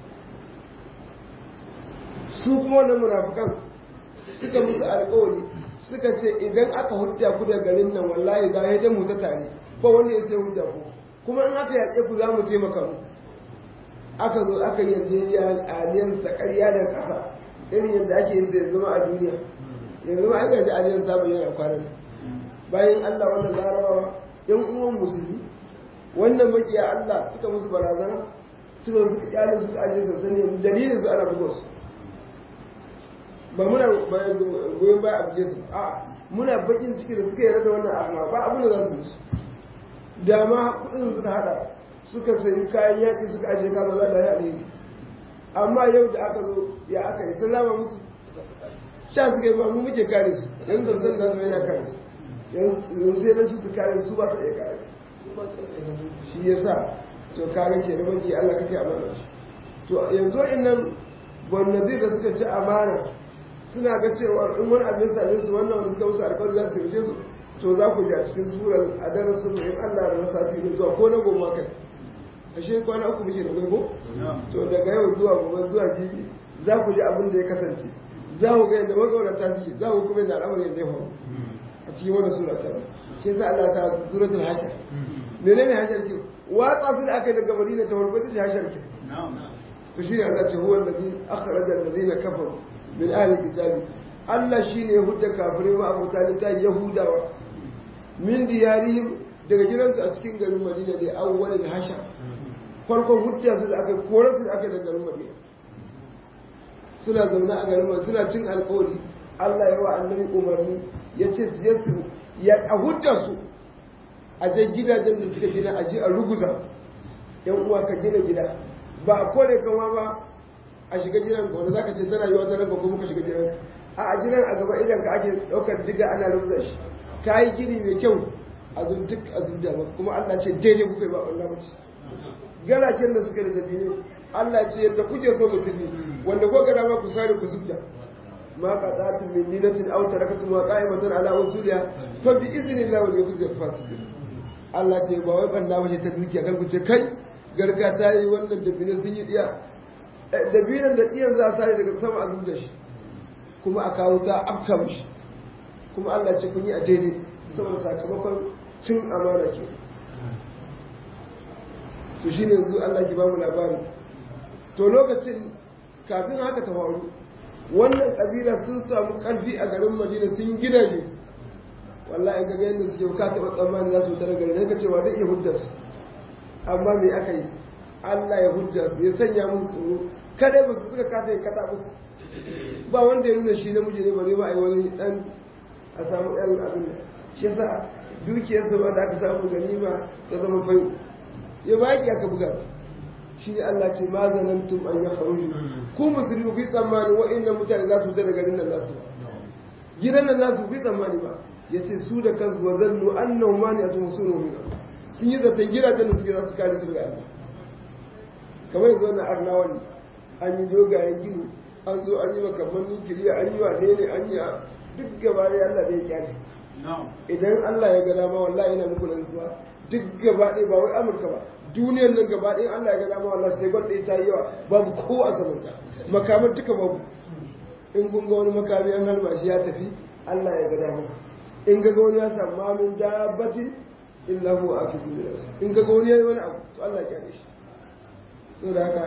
su kuma wannan munafukan suka musu alkawari suka ce idan aka hudda ku da garin nan wallahi ga ya mu ta tare ba wanda ya sai hudda ku kuma in aka yaƙe ku za mu taimaka mu aka zo aka yanzu aliyar ta ƙarya da ƙasa irin yadda ake yin zai zama a duniya yanzu ma aka yanzu aliyar ta bayyana kwanan bayan Allah wannan larabawa yan uwan musulmi wannan makiya Allah suka musu barazana suka kyale su aje sansani dalilin su ana bugo su ba muna goyon baya a buge su a muna bakin ciki da suka yarda da wannan arna ba abin da za su musu da ma kudin suka hada suka sayi kayan yaƙi suka ajiye kama za da ya alheri amma yau da aka zo ya aka yi sallama musu sha suka yi ba mu muke kare su yanzu zanzan da zama yana kare su yanzu sai na su kare su ba ta iya kare su shi ya sa to kare ke da baki Allah kake amana shi to yanzu innan bannazir da suka ci amana suna ga cewa in wani abin same su wannan wanda suka musu alƙawari za su taimake su to za ku ji a cikin surar a darasin in Allah da sati da zuwa ko na goma kai ashe kwana uku muke da gaibo to daga yau zuwa gobe zuwa jibi za ku ji abin da ya kasance za ku ga yadda magaurata suke za ku kuma yadda al'amarin zai faru a cikin wannan sura ta shi yasa Allah ta suratul hashar menene hashar ke watsa su da aka yi daga Madina ta farko ta hashar ke to shine Allah ce huwa allazi akhraja allazina kafaru min ahli kitabi Allah shine ya hudda kafirai ma abu talib ta yahudawa min diyarihim daga gidansu a cikin garin Madina da awwal da hashar farkon hudda su da aka kore su da aka daga garin Madina suna zaune a garin Madina suna cin alƙawari Allah ya wa annabi umarni ya ce su yasu ya a hudda su a je gidajen da suka gina a je a ruguza yan uwa ka gina gida ba a kore kama ba a shiga gidan ka wanda zaka ce tana yiwa ta ranka kuma ka shiga gidan a gidan a gaba idan ka ake daukar diga ana rubuza shi ka yi gini mai kyau a zo duk a zubda ba kuma Allah ce daidai kuka yi ba Allah ba ce garaken da suka da dabi ne Allah ce yadda kuke so musulmi wanda ko gada ma ku sare ku zubda ma qata'tum min nidatin aw taraktum wa qa'imatan ala usuliha fa bi idhnillahi wal yukhzi al-fasiqin Allah ce ba wai banda ba ce ta dukiya kan ku ce kai garga ta yi wannan dabine sun yi diya dabinan da diyan za ta yi daga sama a zubda shi kuma a kawo ta afka mishi kuma Allah ce kun yi a daidai saboda sakamakon cin amana ke to shi ne yanzu Allah ki ba mu labari to lokacin kafin haka ta faru wannan kabila sun samu karfi a garin Madina sun gina shi wallahi ga yanda suke ka taɓa tsammani za su tare garin haka cewa zai iya hudda su amma me aka yi Allah ya hudda su ya sanya musu tsoro kada ba su suka kasa yin kata musu ba wanda ya nuna shi namiji ne bare ba a yi wani dan a samu ɗan abin da shi yasa dukiyar zama da aka samu ganima ta zama fayo ya baki aka buga shi ne Allah ce ma zanantum an yakhruju ku musulmi ku yi tsammani wa'annan mutane za su fita daga garin nan nasu gidan nan nasu ku yi tsammani ba yace su da kansu wa zannu annahu mani'atun sunu min sun yi zaton gidajen da suke za su kare su daga Allah kamar yanzu wannan arnawan an yi dogayen gini an zo an yi makamannin kiriya an yi wa ne an yi duk gaba da Allah da ya kyale idan Allah ya ga dama wallahi yana muku rantsuwa duk gaba ɗaya ba wai Amurka ba duniyar nan gaba ɗaya Allah ya ga dama wallahi sai gwal ɗaya ta yi yawa babu kowa a samanta makamar duka babu in kun ga wani makami an halba shi ya tafi Allah ya ga dama in ga wani ya samu mamin dabbatin illa huwa akizu bi nafsi in ga wani ya yi wani abu to Allah ya kyale shi saboda haka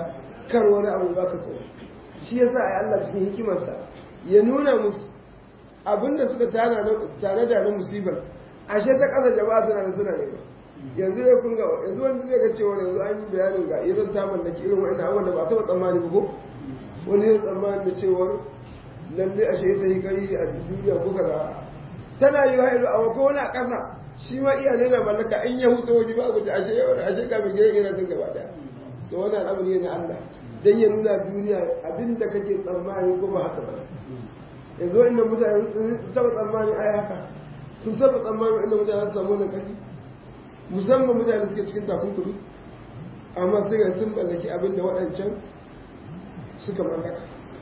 kar wani abu ba ka tsoro shi yasa ai Allah cikin hikimarsa ya nuna musu abinda suka tare da na musibar ashe ta ƙasa jama'a suna ne ba yanzu ya kun ga yanzu wanda zai ga cewa yanzu an yi bayanin ga irin ta mallaki irin wa'in abubuwan da ba taɓa tsammani ba ko wani ya tsammani da cewar lalle ashe ta yi kari a duniya ko kaza tana yi wa ido a wako wani a ƙasa shi ma iyalai na mallaka in ya huta waje ba guji ashe yau ashe kafin gidan yana tun gaba ɗaya to wani al'amari ne na Allah dan ya nuna duniya abinda kake tsammani ko ba haka ba yanzu wa'in mutane sun taɓa tsammani ai haka sun taɓa tsammani wa'in mutane su samu wani ƙarfi musamman mutane suke cikin takunkuri amma sai ga sun mallaki abin da waɗancan suka mallaka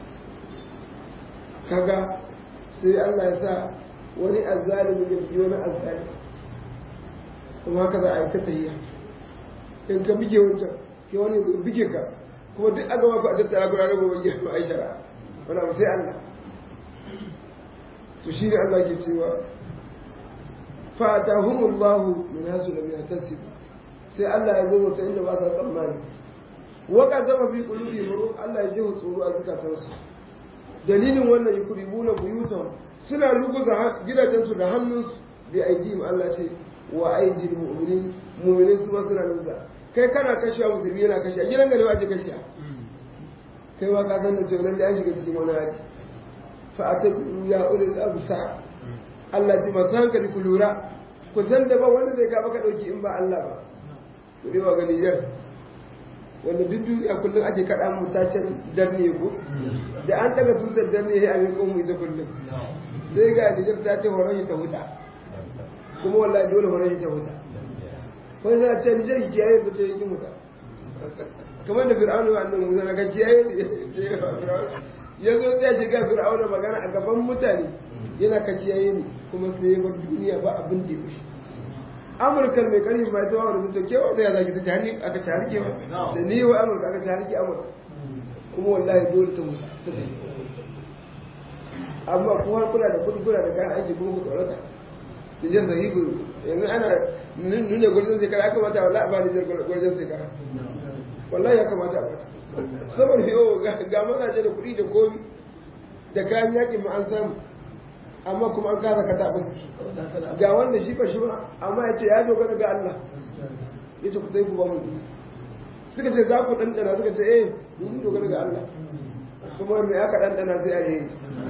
kaga sai Allah ya sa wani azzalimi ya fi wani azzalimi kuma haka za a yi ta tahiya in ka bige wancan ke wani zo bige ka kuma duk aka maka a tattara kuna na gobe gina a yi shara wani abu sai Allah to shi ne Allah ke cewa fa'atahumullahu min hasu lam yahtasibu sai Allah ya zo mata inda ba ta tsammani wa qadama fi qulubihim Allah ya ji tsoro a zakatansu dalilin wannan yukribuna buyutan suna ruguza gidajensu da hannunsu da aidihim Allah ce wa aidil mu'minin su ba suna ruguza kai kana kashewa musulmi yana kashewa gidan gari ba ke kashewa kai ma ka san da cewa lalle an shiga cikin wani hali fa'atabu ya ulil absar Allah ce masu hankali ku lura ku san da ba wanda zai ka ɗauki in ba Allah ba ku rewa ga Nijar wanda duk duniya kullum ake kaɗa mu tacen darne ko da an daga tutar darne ya ame ko mu ita kullum sai ga Nijar ta ce horon ta huta kuma wallahi dole horon ta huta wani za a ce Nijar ki kiyaye da ta yi muta kamar da Fir'auna wa annan Musa na ka kiyaye ya zo zai ce ga Fir'auna magana a gaban mutane yana kaciyaye ne kuma sai ya bar duniya ba abin da ya fushi amurkar mai karfin mai ta wawar zuta kewa da ya zaki ta jihani aka tarike wa da ni wa amurka aka tarike amurka kuma wallahi dole ta mutu ta tafi amma kuma kuna da kudi kuna da kayan aiki kuma ku tsorata da jan zai hibu yanzu ana nuna gwarzon shekara aka mata wallahi ba da jan gwarzon shekara wallahi ya kamata a bata saboda yau ga mazaje da kudi da komi da kayan yakin ma an samu amma kuma an kasa ka taɓa su ga wanda shi ba shi ba amma ya ce ya dogara ga Allah ya ce ku ta yi ku ba mu suka ce za ku ɗanɗana suka ce mun dogara ga Allah kuma mai aka ɗanɗana sai a yi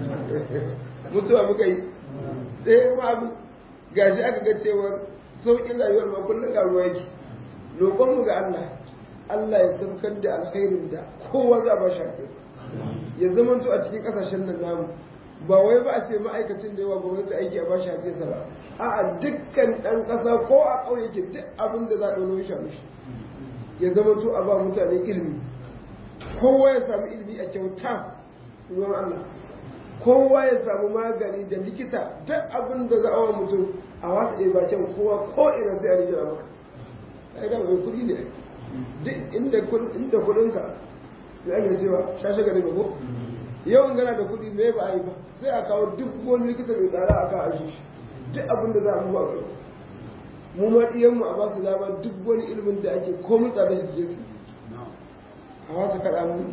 mutuwa muka yi sai kuma abu ga shi aka ga cewar sauƙin rayuwar ma kullum ga ruwa yake roƙonmu ga Allah Allah ya saukar da alkhairin da kowa za ba shi haƙƙinsa ya zamanto a cikin ƙasashen nan namu ba wai ba a ce ma'aikacin da yawa gwamnati aiki a bashi haƙinsa ba a'a dukkan ɗan ƙasa ko a ƙauye ke duk abin da za a ɗauno shi mishi ya zama to a ba mutane ilimi kowa ya samu ilimi a kyauta ruwan Allah kowa ya samu magani da likita duk abin da za a wa mutum a wata ɗaya bakin kowa ko ina sai a rijira maka ai da mai kuɗi ne duk inda kuɗinka ya ake cewa shashe gari ba ko yawan gana da kuɗi mai ba a yi ba sai a kawo duk wani likita mai tsara a kan aji duk abin da za a muku a gaba mu ma ɗiyanmu a ba su dama duk wani ilimin da ake komin tsada shi je su a wasu kaɗa mu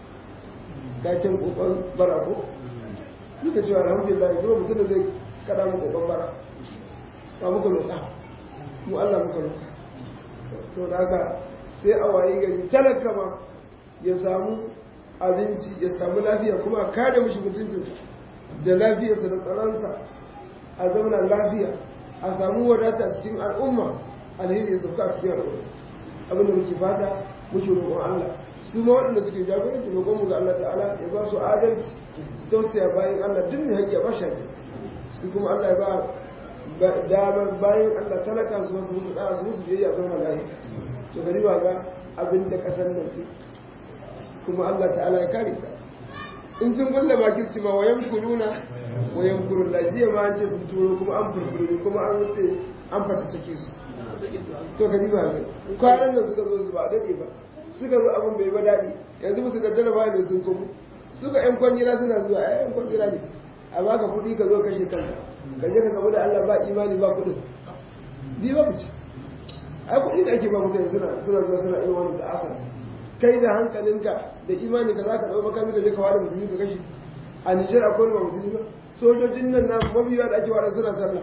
taken ƙoƙon bara ko duka cewa alhamdulillah kuma mutum da zai kaɗa mu ƙoƙon bara ba muka roƙa mu Allah muka roƙa sau da haka sai a wayi gari talaka ma ya samu abinci ya samu lafiya kuma a kare mashi mutuncinsa da lafiyarsa da tsaronsa a zauna lafiya a samu wadata cikin al'umma alheri ya sauka a cikin al'umma abinda muke fata muke roƙon Allah su ma waɗanda suke jagoranci roƙon mu ga Allah ta'ala ya ba su adalci su tausaya bayan Allah duk mai haƙƙi a ba shi su kuma Allah ya ba damar bayan Allah talaka su masu musu ɗaya su musu biyayya zauna lafiya to gari ba ga abin da ƙasar nan kuma Allah ta'ala ya kare ta in sun gulla makirci ma wayan kuruna wayan kurun lajiya ma an ce sun turo kuma an furfuru kuma an ce an fata ciki su to ka ba ga kwanan nan suka zo su ba dade ba suka zo abin bai ba daɗi yanzu musu da jaraba ne sun kuma suka yan kwangila suna zuwa yan kwangila ne a baka kuɗi ka zo kashe kanka ka je ka gamu da Allah ba imani ba kuɗin ni ba ku ci ai kuɗi da ake ba mutane suna zuwa suna irin wani ta'asar kai da hankalinka da imani ka za ka ɗau makami da ka wada musulmi ka kashe a Nijar akwai ba musulmi ba sojojin nan na mabiya da ake wada suna sallah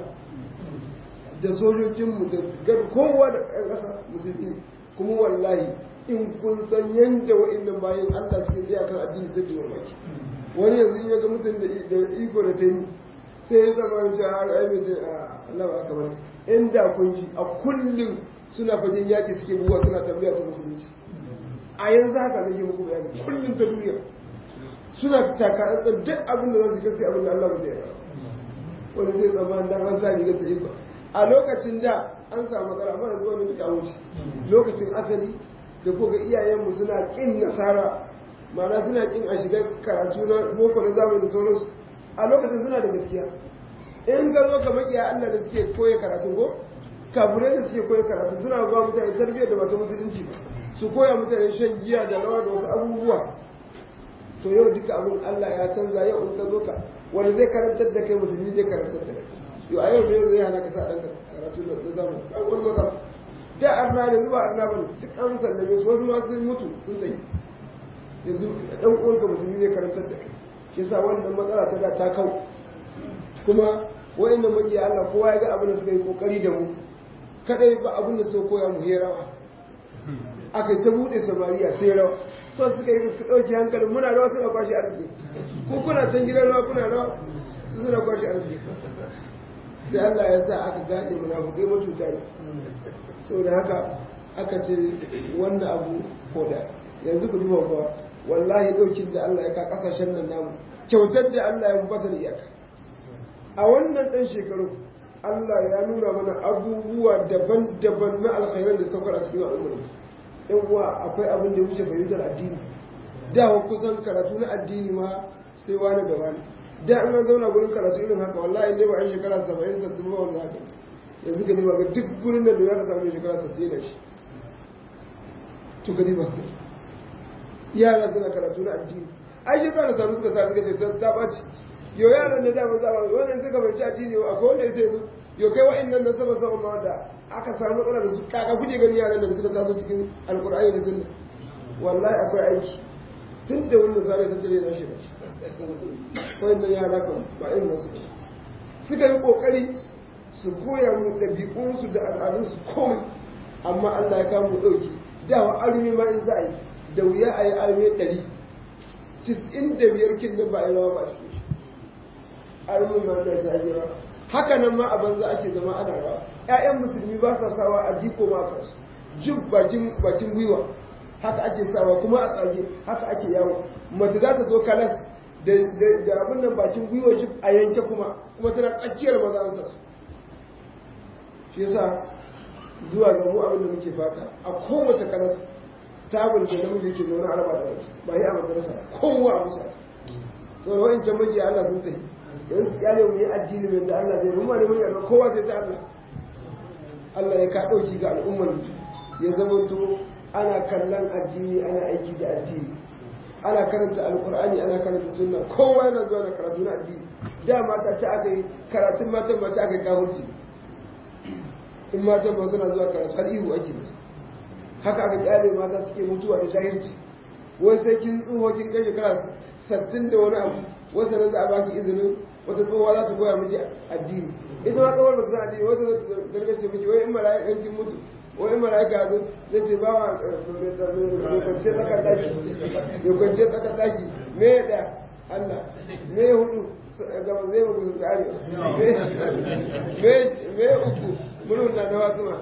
da sojojinmu da kowa da ɗan ƙasa musulmi ne kuma wallahi in kun san yadda wa'annan bayan Allah suke tsaya kan addini sai ki mamaki wani yanzu in ya ga mutum da iko da ta yi sai ya zama ya ce a ra'ayi mai Allah ba aka bari inda kun ji a kullum suna fagen yaƙi suke buwa suna tambaya ta musulunci a yanzu haka nake muku bayani kullum ta duniya suna takatsar duk abin da za su kasi abin da Allah ba zai yi wani zai zama dan an sa rigar ta iko a lokacin da an samu matsala amma yanzu wani duka wuce lokacin asali da kuka iyayenmu suna kin nasara ma'ana suna kin a shiga karatu na boko na zamani da sauransu a lokacin suna da gaskiya in ka zo ka makiya Allah da suke koya karatu ko kafirai da suke koya karatu suna ba mutane tarbiyyar da bata musulunci ba su koya mutane shan giya da rawa da wasu abubuwa to yau duka abin Allah ya canza yau in ka zo ka wani zai karantar da kai musulmi zai karantar da kai yau a yau ne zai hana ka sa ɗan karatu da zamani ɗan wani maza da arna ne zuba arna ba duk an sallame su wasu ma sun mutu sun tsaye yanzu ɗan uwanka musulmi zai karantar da kai shi yasa wannan matsala ta da ta kau kuma wa'annan makiya Allah kowa ya ga abin da suka yi kokari da mu kadai ba abin da suka koya mu rawa aka yi ta buɗe samariya sai rawa so suka yi su ɗauki hankalin muna rawa suna kwashe arziki ko kuna can gidan rawa kuna rawa su suna kwashe arziki sai Allah ya sa aka gane munafukai matuta ne saboda haka aka ce wannan abu koda yanzu ku duba kuwa wallahi ɗaukin da Allah ya ka ƙasashen nan namu kyautar da Allah ya mubata da iyaka a wannan ɗan shekaru Allah ya nuna mana abubuwa daban-daban na alkhairar da saukar a cikin al'ummar yan uwa akwai abin da ya wuce fahimtar addini da kusan karatu na addini ma sai wani da wani da an zauna gurin karatu irin haka wallahi ne ba a shekara 70 60 ba wanda haka yanzu gani ba ga duk gurin da ya ka samu shekara 60 da shi to gani ba yara suna karatu na addini ai shi tsara samu suka sa suka ce ta ɓaci yau yaran da dama zaba wannan suka fahimci addini akwai wanda ya ce yanzu yau kai wa'annan na sama sama ma da aka samu matsala da su kaka kuke gani yaran da suka taso cikin alkur'ani da sunna wallahi akwai aiki tun da wannan sare ta tare na shi wannan yara kan ba irin nasu suka yi kokari su koya mu ɗabi'unsu da al'adunsu komai amma Allah ya kama mu ɗauki dawa arme ma in za a yi da wuya a yi arme 100 95 kin da ba a yi rawa ba a cikin shi arme ma da sai rawa haka nan ma a banza ake zama ana rawa ƴaƴan musulmi ba sa sawa a jiko ma kansu jin bakin gwiwa haka ake sawa kuma a tsage haka ake yawo mace za ta zo kalas da abin nan bakin gwiwa jib a yanke kuma tana tsakiyar maza an sasu shi yasa zuwa ga mu abin da muke fata a kowace kalas tabul da namiji yake zaune a raba da wace ba yi a madarasa kowa a musa sau da wa'incan magiya Allah sun tafi yanzu su kyale mu yi addini mai da Allah zai rumma ne mai kowa sai ta Allah Allah ya ka ɗauki ga al'ummar ya zamanto ana kallon addini ana aiki da addini ana karanta alkur'ani ana karanta sunna kowa yana zuwa da karatu na addini da mata ta aka yi karatun matan ba ta aka yi kafurci in matan ba suna zuwa karatu har ihu ake musu haka aka kyale mata suke mutuwa da jahilci wai sai kin tsoho kin kai shekara 60 da wani abu wasu nan za a baki izinin wata tsohuwa za ta koya miki addini ita ma tsohuwar ba ta san addini wata zargace miki wai in mala'ika kin mutu wai in mala'ika zai ce ba wa mai kwance tsakar daki me ya ɗaya Allah me ya hudu gaba zai muku su da arewa me ya uku murhun na da watsuma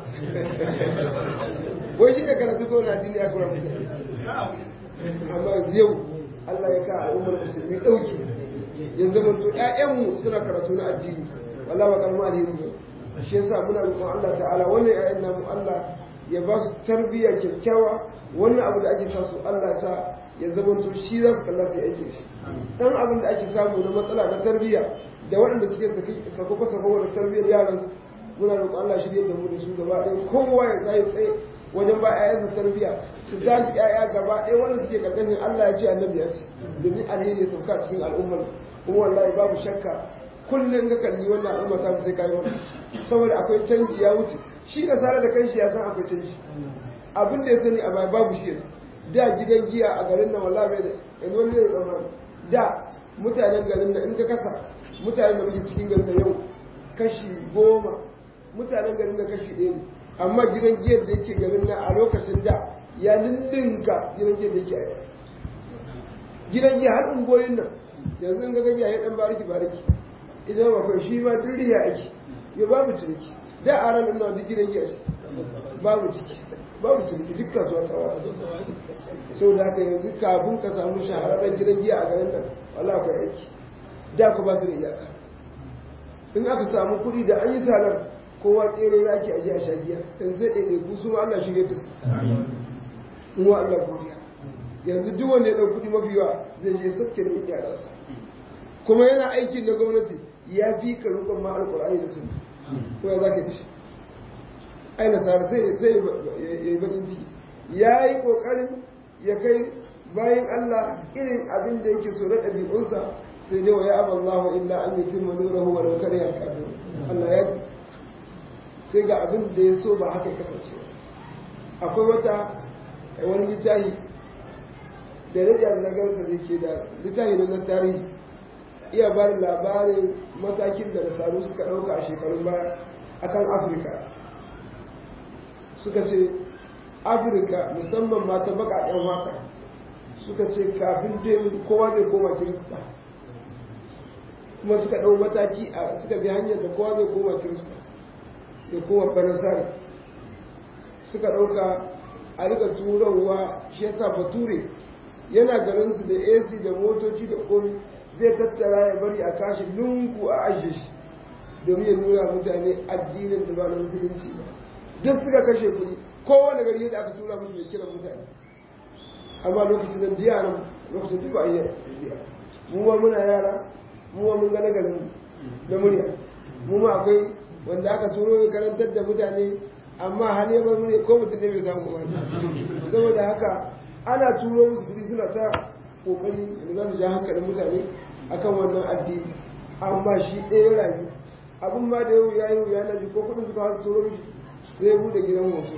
wai shi da karatu ko na addini a kura mutane amma yau Allah ya ka al'ummar musulmi ɗauki ya zama to ƴaƴanmu suna karatu na addini wallahi ba karamin alheri ba shi yasa muna roƙon Allah ta'ala wannan ƴaƴan namu Allah ya ba su tarbiyya kyakkyawa wannan abu da ake sa su Allah ya sa ya zama to shi za su kalla su yi aiki da shi dan abin da ake samu na matsala na tarbiyya da waɗanda suke sako da tarbiyyar yaran su muna roƙon Allah shirye da mu da su gaba ɗaya kowa ya tsaye wajen ba ƴaƴansa tarbiyya su tashi ƴaƴa gaba ɗaya wanda suke karkashin Allah ya ce annabi ya ce domin alheri ya sauka cikin al'ummar kuma wallahi babu shakka kullum ga kalli wannan al'umma ta sai kai wannan saboda akwai canji ya wuce shi da sare da kanshi ya san akwai canji abin da ya sani a baya babu shi da gidan giya a garin nan wallahi bai da yanzu wani zai zama da mutanen garin nan in ka kasa mutanen da muke cikin garin nan yau kashi 10 mutanen garin nan kashi 1 ne amma gidan giyar da yake garin nan a lokacin da ya lullunka gidan giyar da yake a gidan giya har ungoyin nan yanzu in ga giya ya dan bariki idan ba kai shi ma duriya ake ya babu ciniki da a ranar nan duk gidan giya ce babu ciniki duk kasuwa ta wata sau da haka yanzu kafin ka samu shahararren gidan giya a garin nan wala akwai aiki da ku ba su da iyaka in aka samu kuɗi da an yi salar kowa tsere ya ake aji a sha giya yanzu zai ɗaiɗai ku su Allah shirya ta su in wa Allah godiya yanzu duk wanda ya ɗau kuɗi mafi yawa zai je sabke da iyalansa kuma yana aikin na gwamnati ya fi ka rukun ma alƙur'ani da sunna ko ya zaka ci ai nasara sai yi bakin ciki ya yi ƙoƙarin ya kai bayan Allah irin abin da yake so na ɗabi'unsa sai dai wa ya aballahu illa an yutimma nurahu wa law kariha al-kafirun Allah ya sai ga abin da ya so ba haka kasance akwai wani littafi da rage na gansa da ke da littafi na tarihi iya ba da labarin matakin da nasaru suka ɗauka a shekarun baya akan afirka suka ce afirka musamman mata baƙaƙen mata suka ce kafin david kowa zai koma kirista kuma suka ɗau mataki suka bi hanyar da kowa zai koma kirista ya koma faransa suka ɗauka a rika turawa shi yasa bature yana garinsu da ac da motoci da komi zai tattara ya bari a kashi lungu a ajiye shi domin ya nuna mutane addinin da ba na musulunci ba duk suka kashe kuɗi kowane gari yadda aka tura musu mai kira mutane amma lokacin nan jiya nan lokacin duk ba a yi jiya mu ma muna yara mu ma mun ga nagarin na murya mu ma akwai wanda aka turo ya karantar da mutane amma hali ba murya ko mutum ne bai samu ba saboda haka ana turo musu kuɗi suna ta kokari da za su ja hankalin mutane akan wannan addini amma shi ɗaya rayu abin ma da yau ya yi wuya na ji ko kuɗin suka wasu turo mishi sai ya buɗe gidan hoto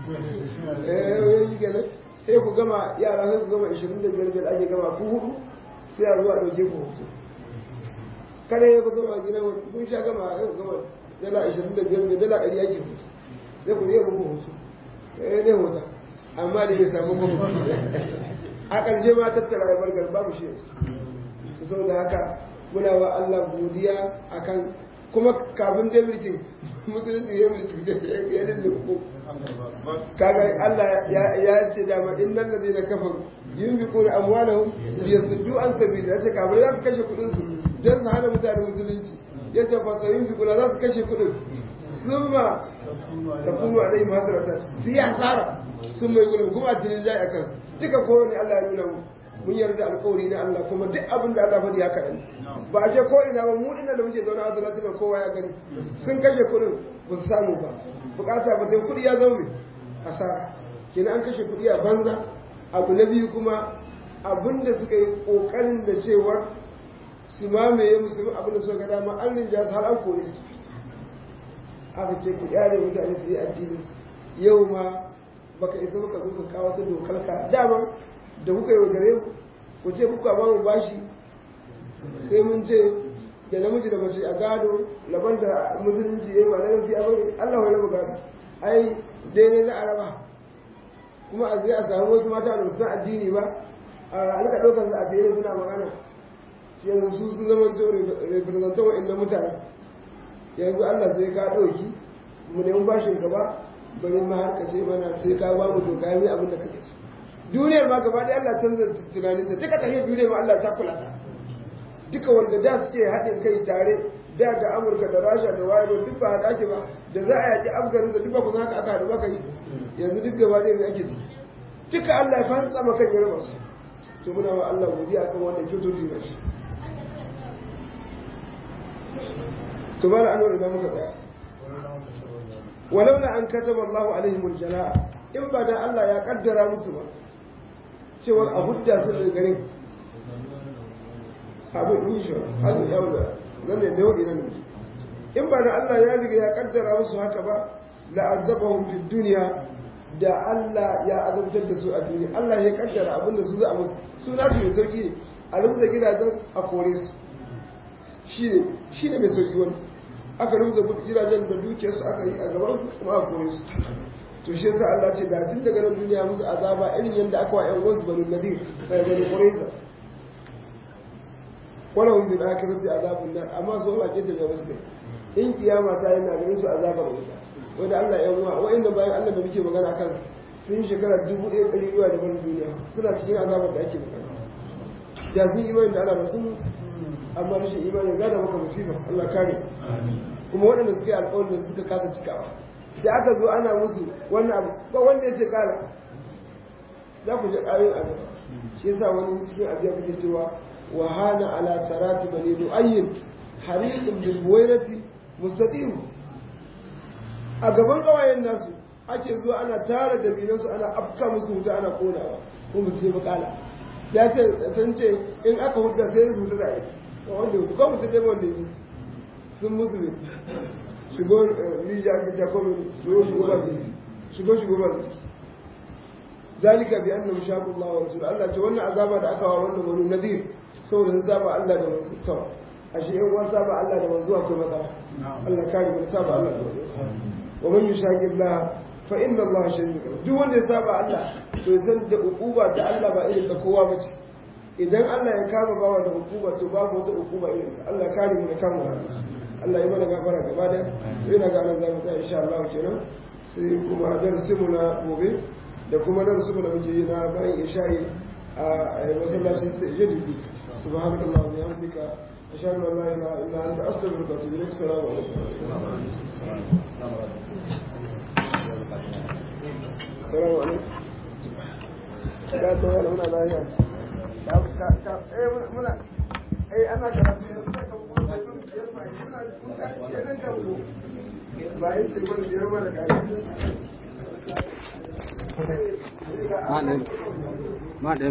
ya ji kenan sai ku gama yara sai ku gama 25 ake gama ku hudu sai a zuwa ɗauke ku hoto kada ya ku zama gidan hoto kun sha gama sai ku gama dala 25 da dala 100 ake hoto sai ku iya muku hoto ne hota amma da bai samu kuma a ƙarshe ma tattara ya bargar babu shi su sau da haka muna wa Allah godiya akan kuma kafin da mulkin musulunci ya mulki ya lulluɓu kaga Allah ya ce dama innal ladina kafaru yunfiquna amwalahum liyasuddu an sabili ya ce kafin za su kashe kuɗin su dan su hana mutane musulunci ya ce fa sai yunfiquna za su kashe kuɗin summa takunu alaihim hasratan siyasara sun mai gudun kuma a cikin jai a kansu duka kowane Allah ya nuna mu mun yarda alkawari na Allah kuma duk abin da Allah faɗi haka ɗan ba a ce ko ina ba mu ina da muke zaune a zalatin kowa ya gani sun kashe kuɗin ba su samu ba bukata ba sai kuɗi ya zaune asara kenan an kashe kuɗi a banza abu na biyu kuma abin da suka yi ƙoƙarin da cewar su mamaye musulmi abin da suka ga dama an rinja su har an kore su aka ce ku kyale mutane su yi addinin su yau ma baka isa baka zo ka kawo ta dokar ka dama da kuka yi wa gare ku ce kuka ba mu bashi sai mun ce da namiji da mace a gado laban da musulunci yayi ba na gaskiya bane Allah ya raba gado ai daidai za a raba kuma a zai a samu wasu mata da su addini ba a alka daukar su a tsaye suna magana shi yanzu su sun zama to representan wa'annan mutane yanzu Allah sai ka dauki mu nemi bashin gaba bari ma har ka ce mana sai ka ba mu doka yi abin da kake so duniyar ma gaba ɗaya Allah canza tunanin ta duka tahiyar duniyar ma Allah ya kula ta duka wanda da suke haɗin kai tare da ga Amurka da Rasha da wayo duk ba haɗa ake ba da za a yaƙi Afghanistan duk ba ku haka aka haɗu baka yi yanzu duk gaba ɗaya mai ake ciki duka Allah ya fantsa maka ya raba su to muna wa Allah godiya akan wannan kyotoci na shi to ba da anwar da muka tsaya ولولا أن كتب الله عليهم الجلاء إن بعد الله يا قدر مسلم cewar a hudda su daga garin abin nisho azu yaula zan da daudi nan in ba da Allah ya riga ya kaddara musu haka ba la'azzabahum fid dunya da Allah ya azabtar da su a duniya Allah ya kaddara abin da su za a musu su na su mai sauki ne a rubuta gidajen a kore su shi ne mai sauki wani aka rubuta gidajen da dukiyarsu aka yi a gaban su kuma a kore su to shi yasa Allah ce da tun daga nan duniya musu azaba irin yadda aka wa ƴan uwansu banu nadir banu qurayza wala hum bil akhirati azabun nar amma su ba ke da wasu kai in kiyama ta yana ganin su azabar wuta wanda Allah ya uwa wa'annan bayan Allah da muke magana kan sun shekara 1100 zuwa da barin duniya suna cikin azabar da ake magana da sun imani da Allah da sun amma rashin imani ga da maka musiba Allah kare kuma waɗanda suke alƙawarin da suka kasa cikawa da aka zo ana musu wannan abu ba wanda ya ce kala za ku ji ayoyin abu shi yasa wani cikin abiya kake cewa wa hana ala sarati bani du'ayyin hariqun bil buwairati mustaqim a gaban kawayen nasu ake zuwa ana tara da binansu ana afka musu wuta ana konawa kuma su yi bakala ya ce san ce in aka huta sai su huta zai wanda hutu ko mutum ɗaya wanda ya yi sun musulmi shigo rija ake jakomi shigo ba su zalika bi annahu shaqu Allah wa rasul Allah ce wannan azaba da aka wa wannan wani nadir saboda sun saba Allah da manzo to ashe in wa saba Allah da manzo akwai matsala Allah kare mu saba Allah da manzo wa man yushaqi Allah fa inna Allah shadidul duk wanda ya saba Allah to ya san da ukuba ta Allah ba irin ta kowa bace idan Allah ya kama bawa da ukuba to babu wata ukuba irin ta Allah kare mu da kama Allah ya mana gafara gaba da to ina ga Allah zamu tsaya insha Allah kenan sai kuma darasin mu na gobe da kuma darasin mu da muke yi na bayan isha'i a masallacin sajidi subhanallahi wa bihamdika ashhadu an la ilaha illa anta astaghfiruka wa atubu ilaik assalamu alaikum assalamu alaikum da to yana muna lafiya muna ana karatu yanzu da kan kuma da tun biyar ma muna kun ka kenan kan ko ba yin sai mun biyar ma da kai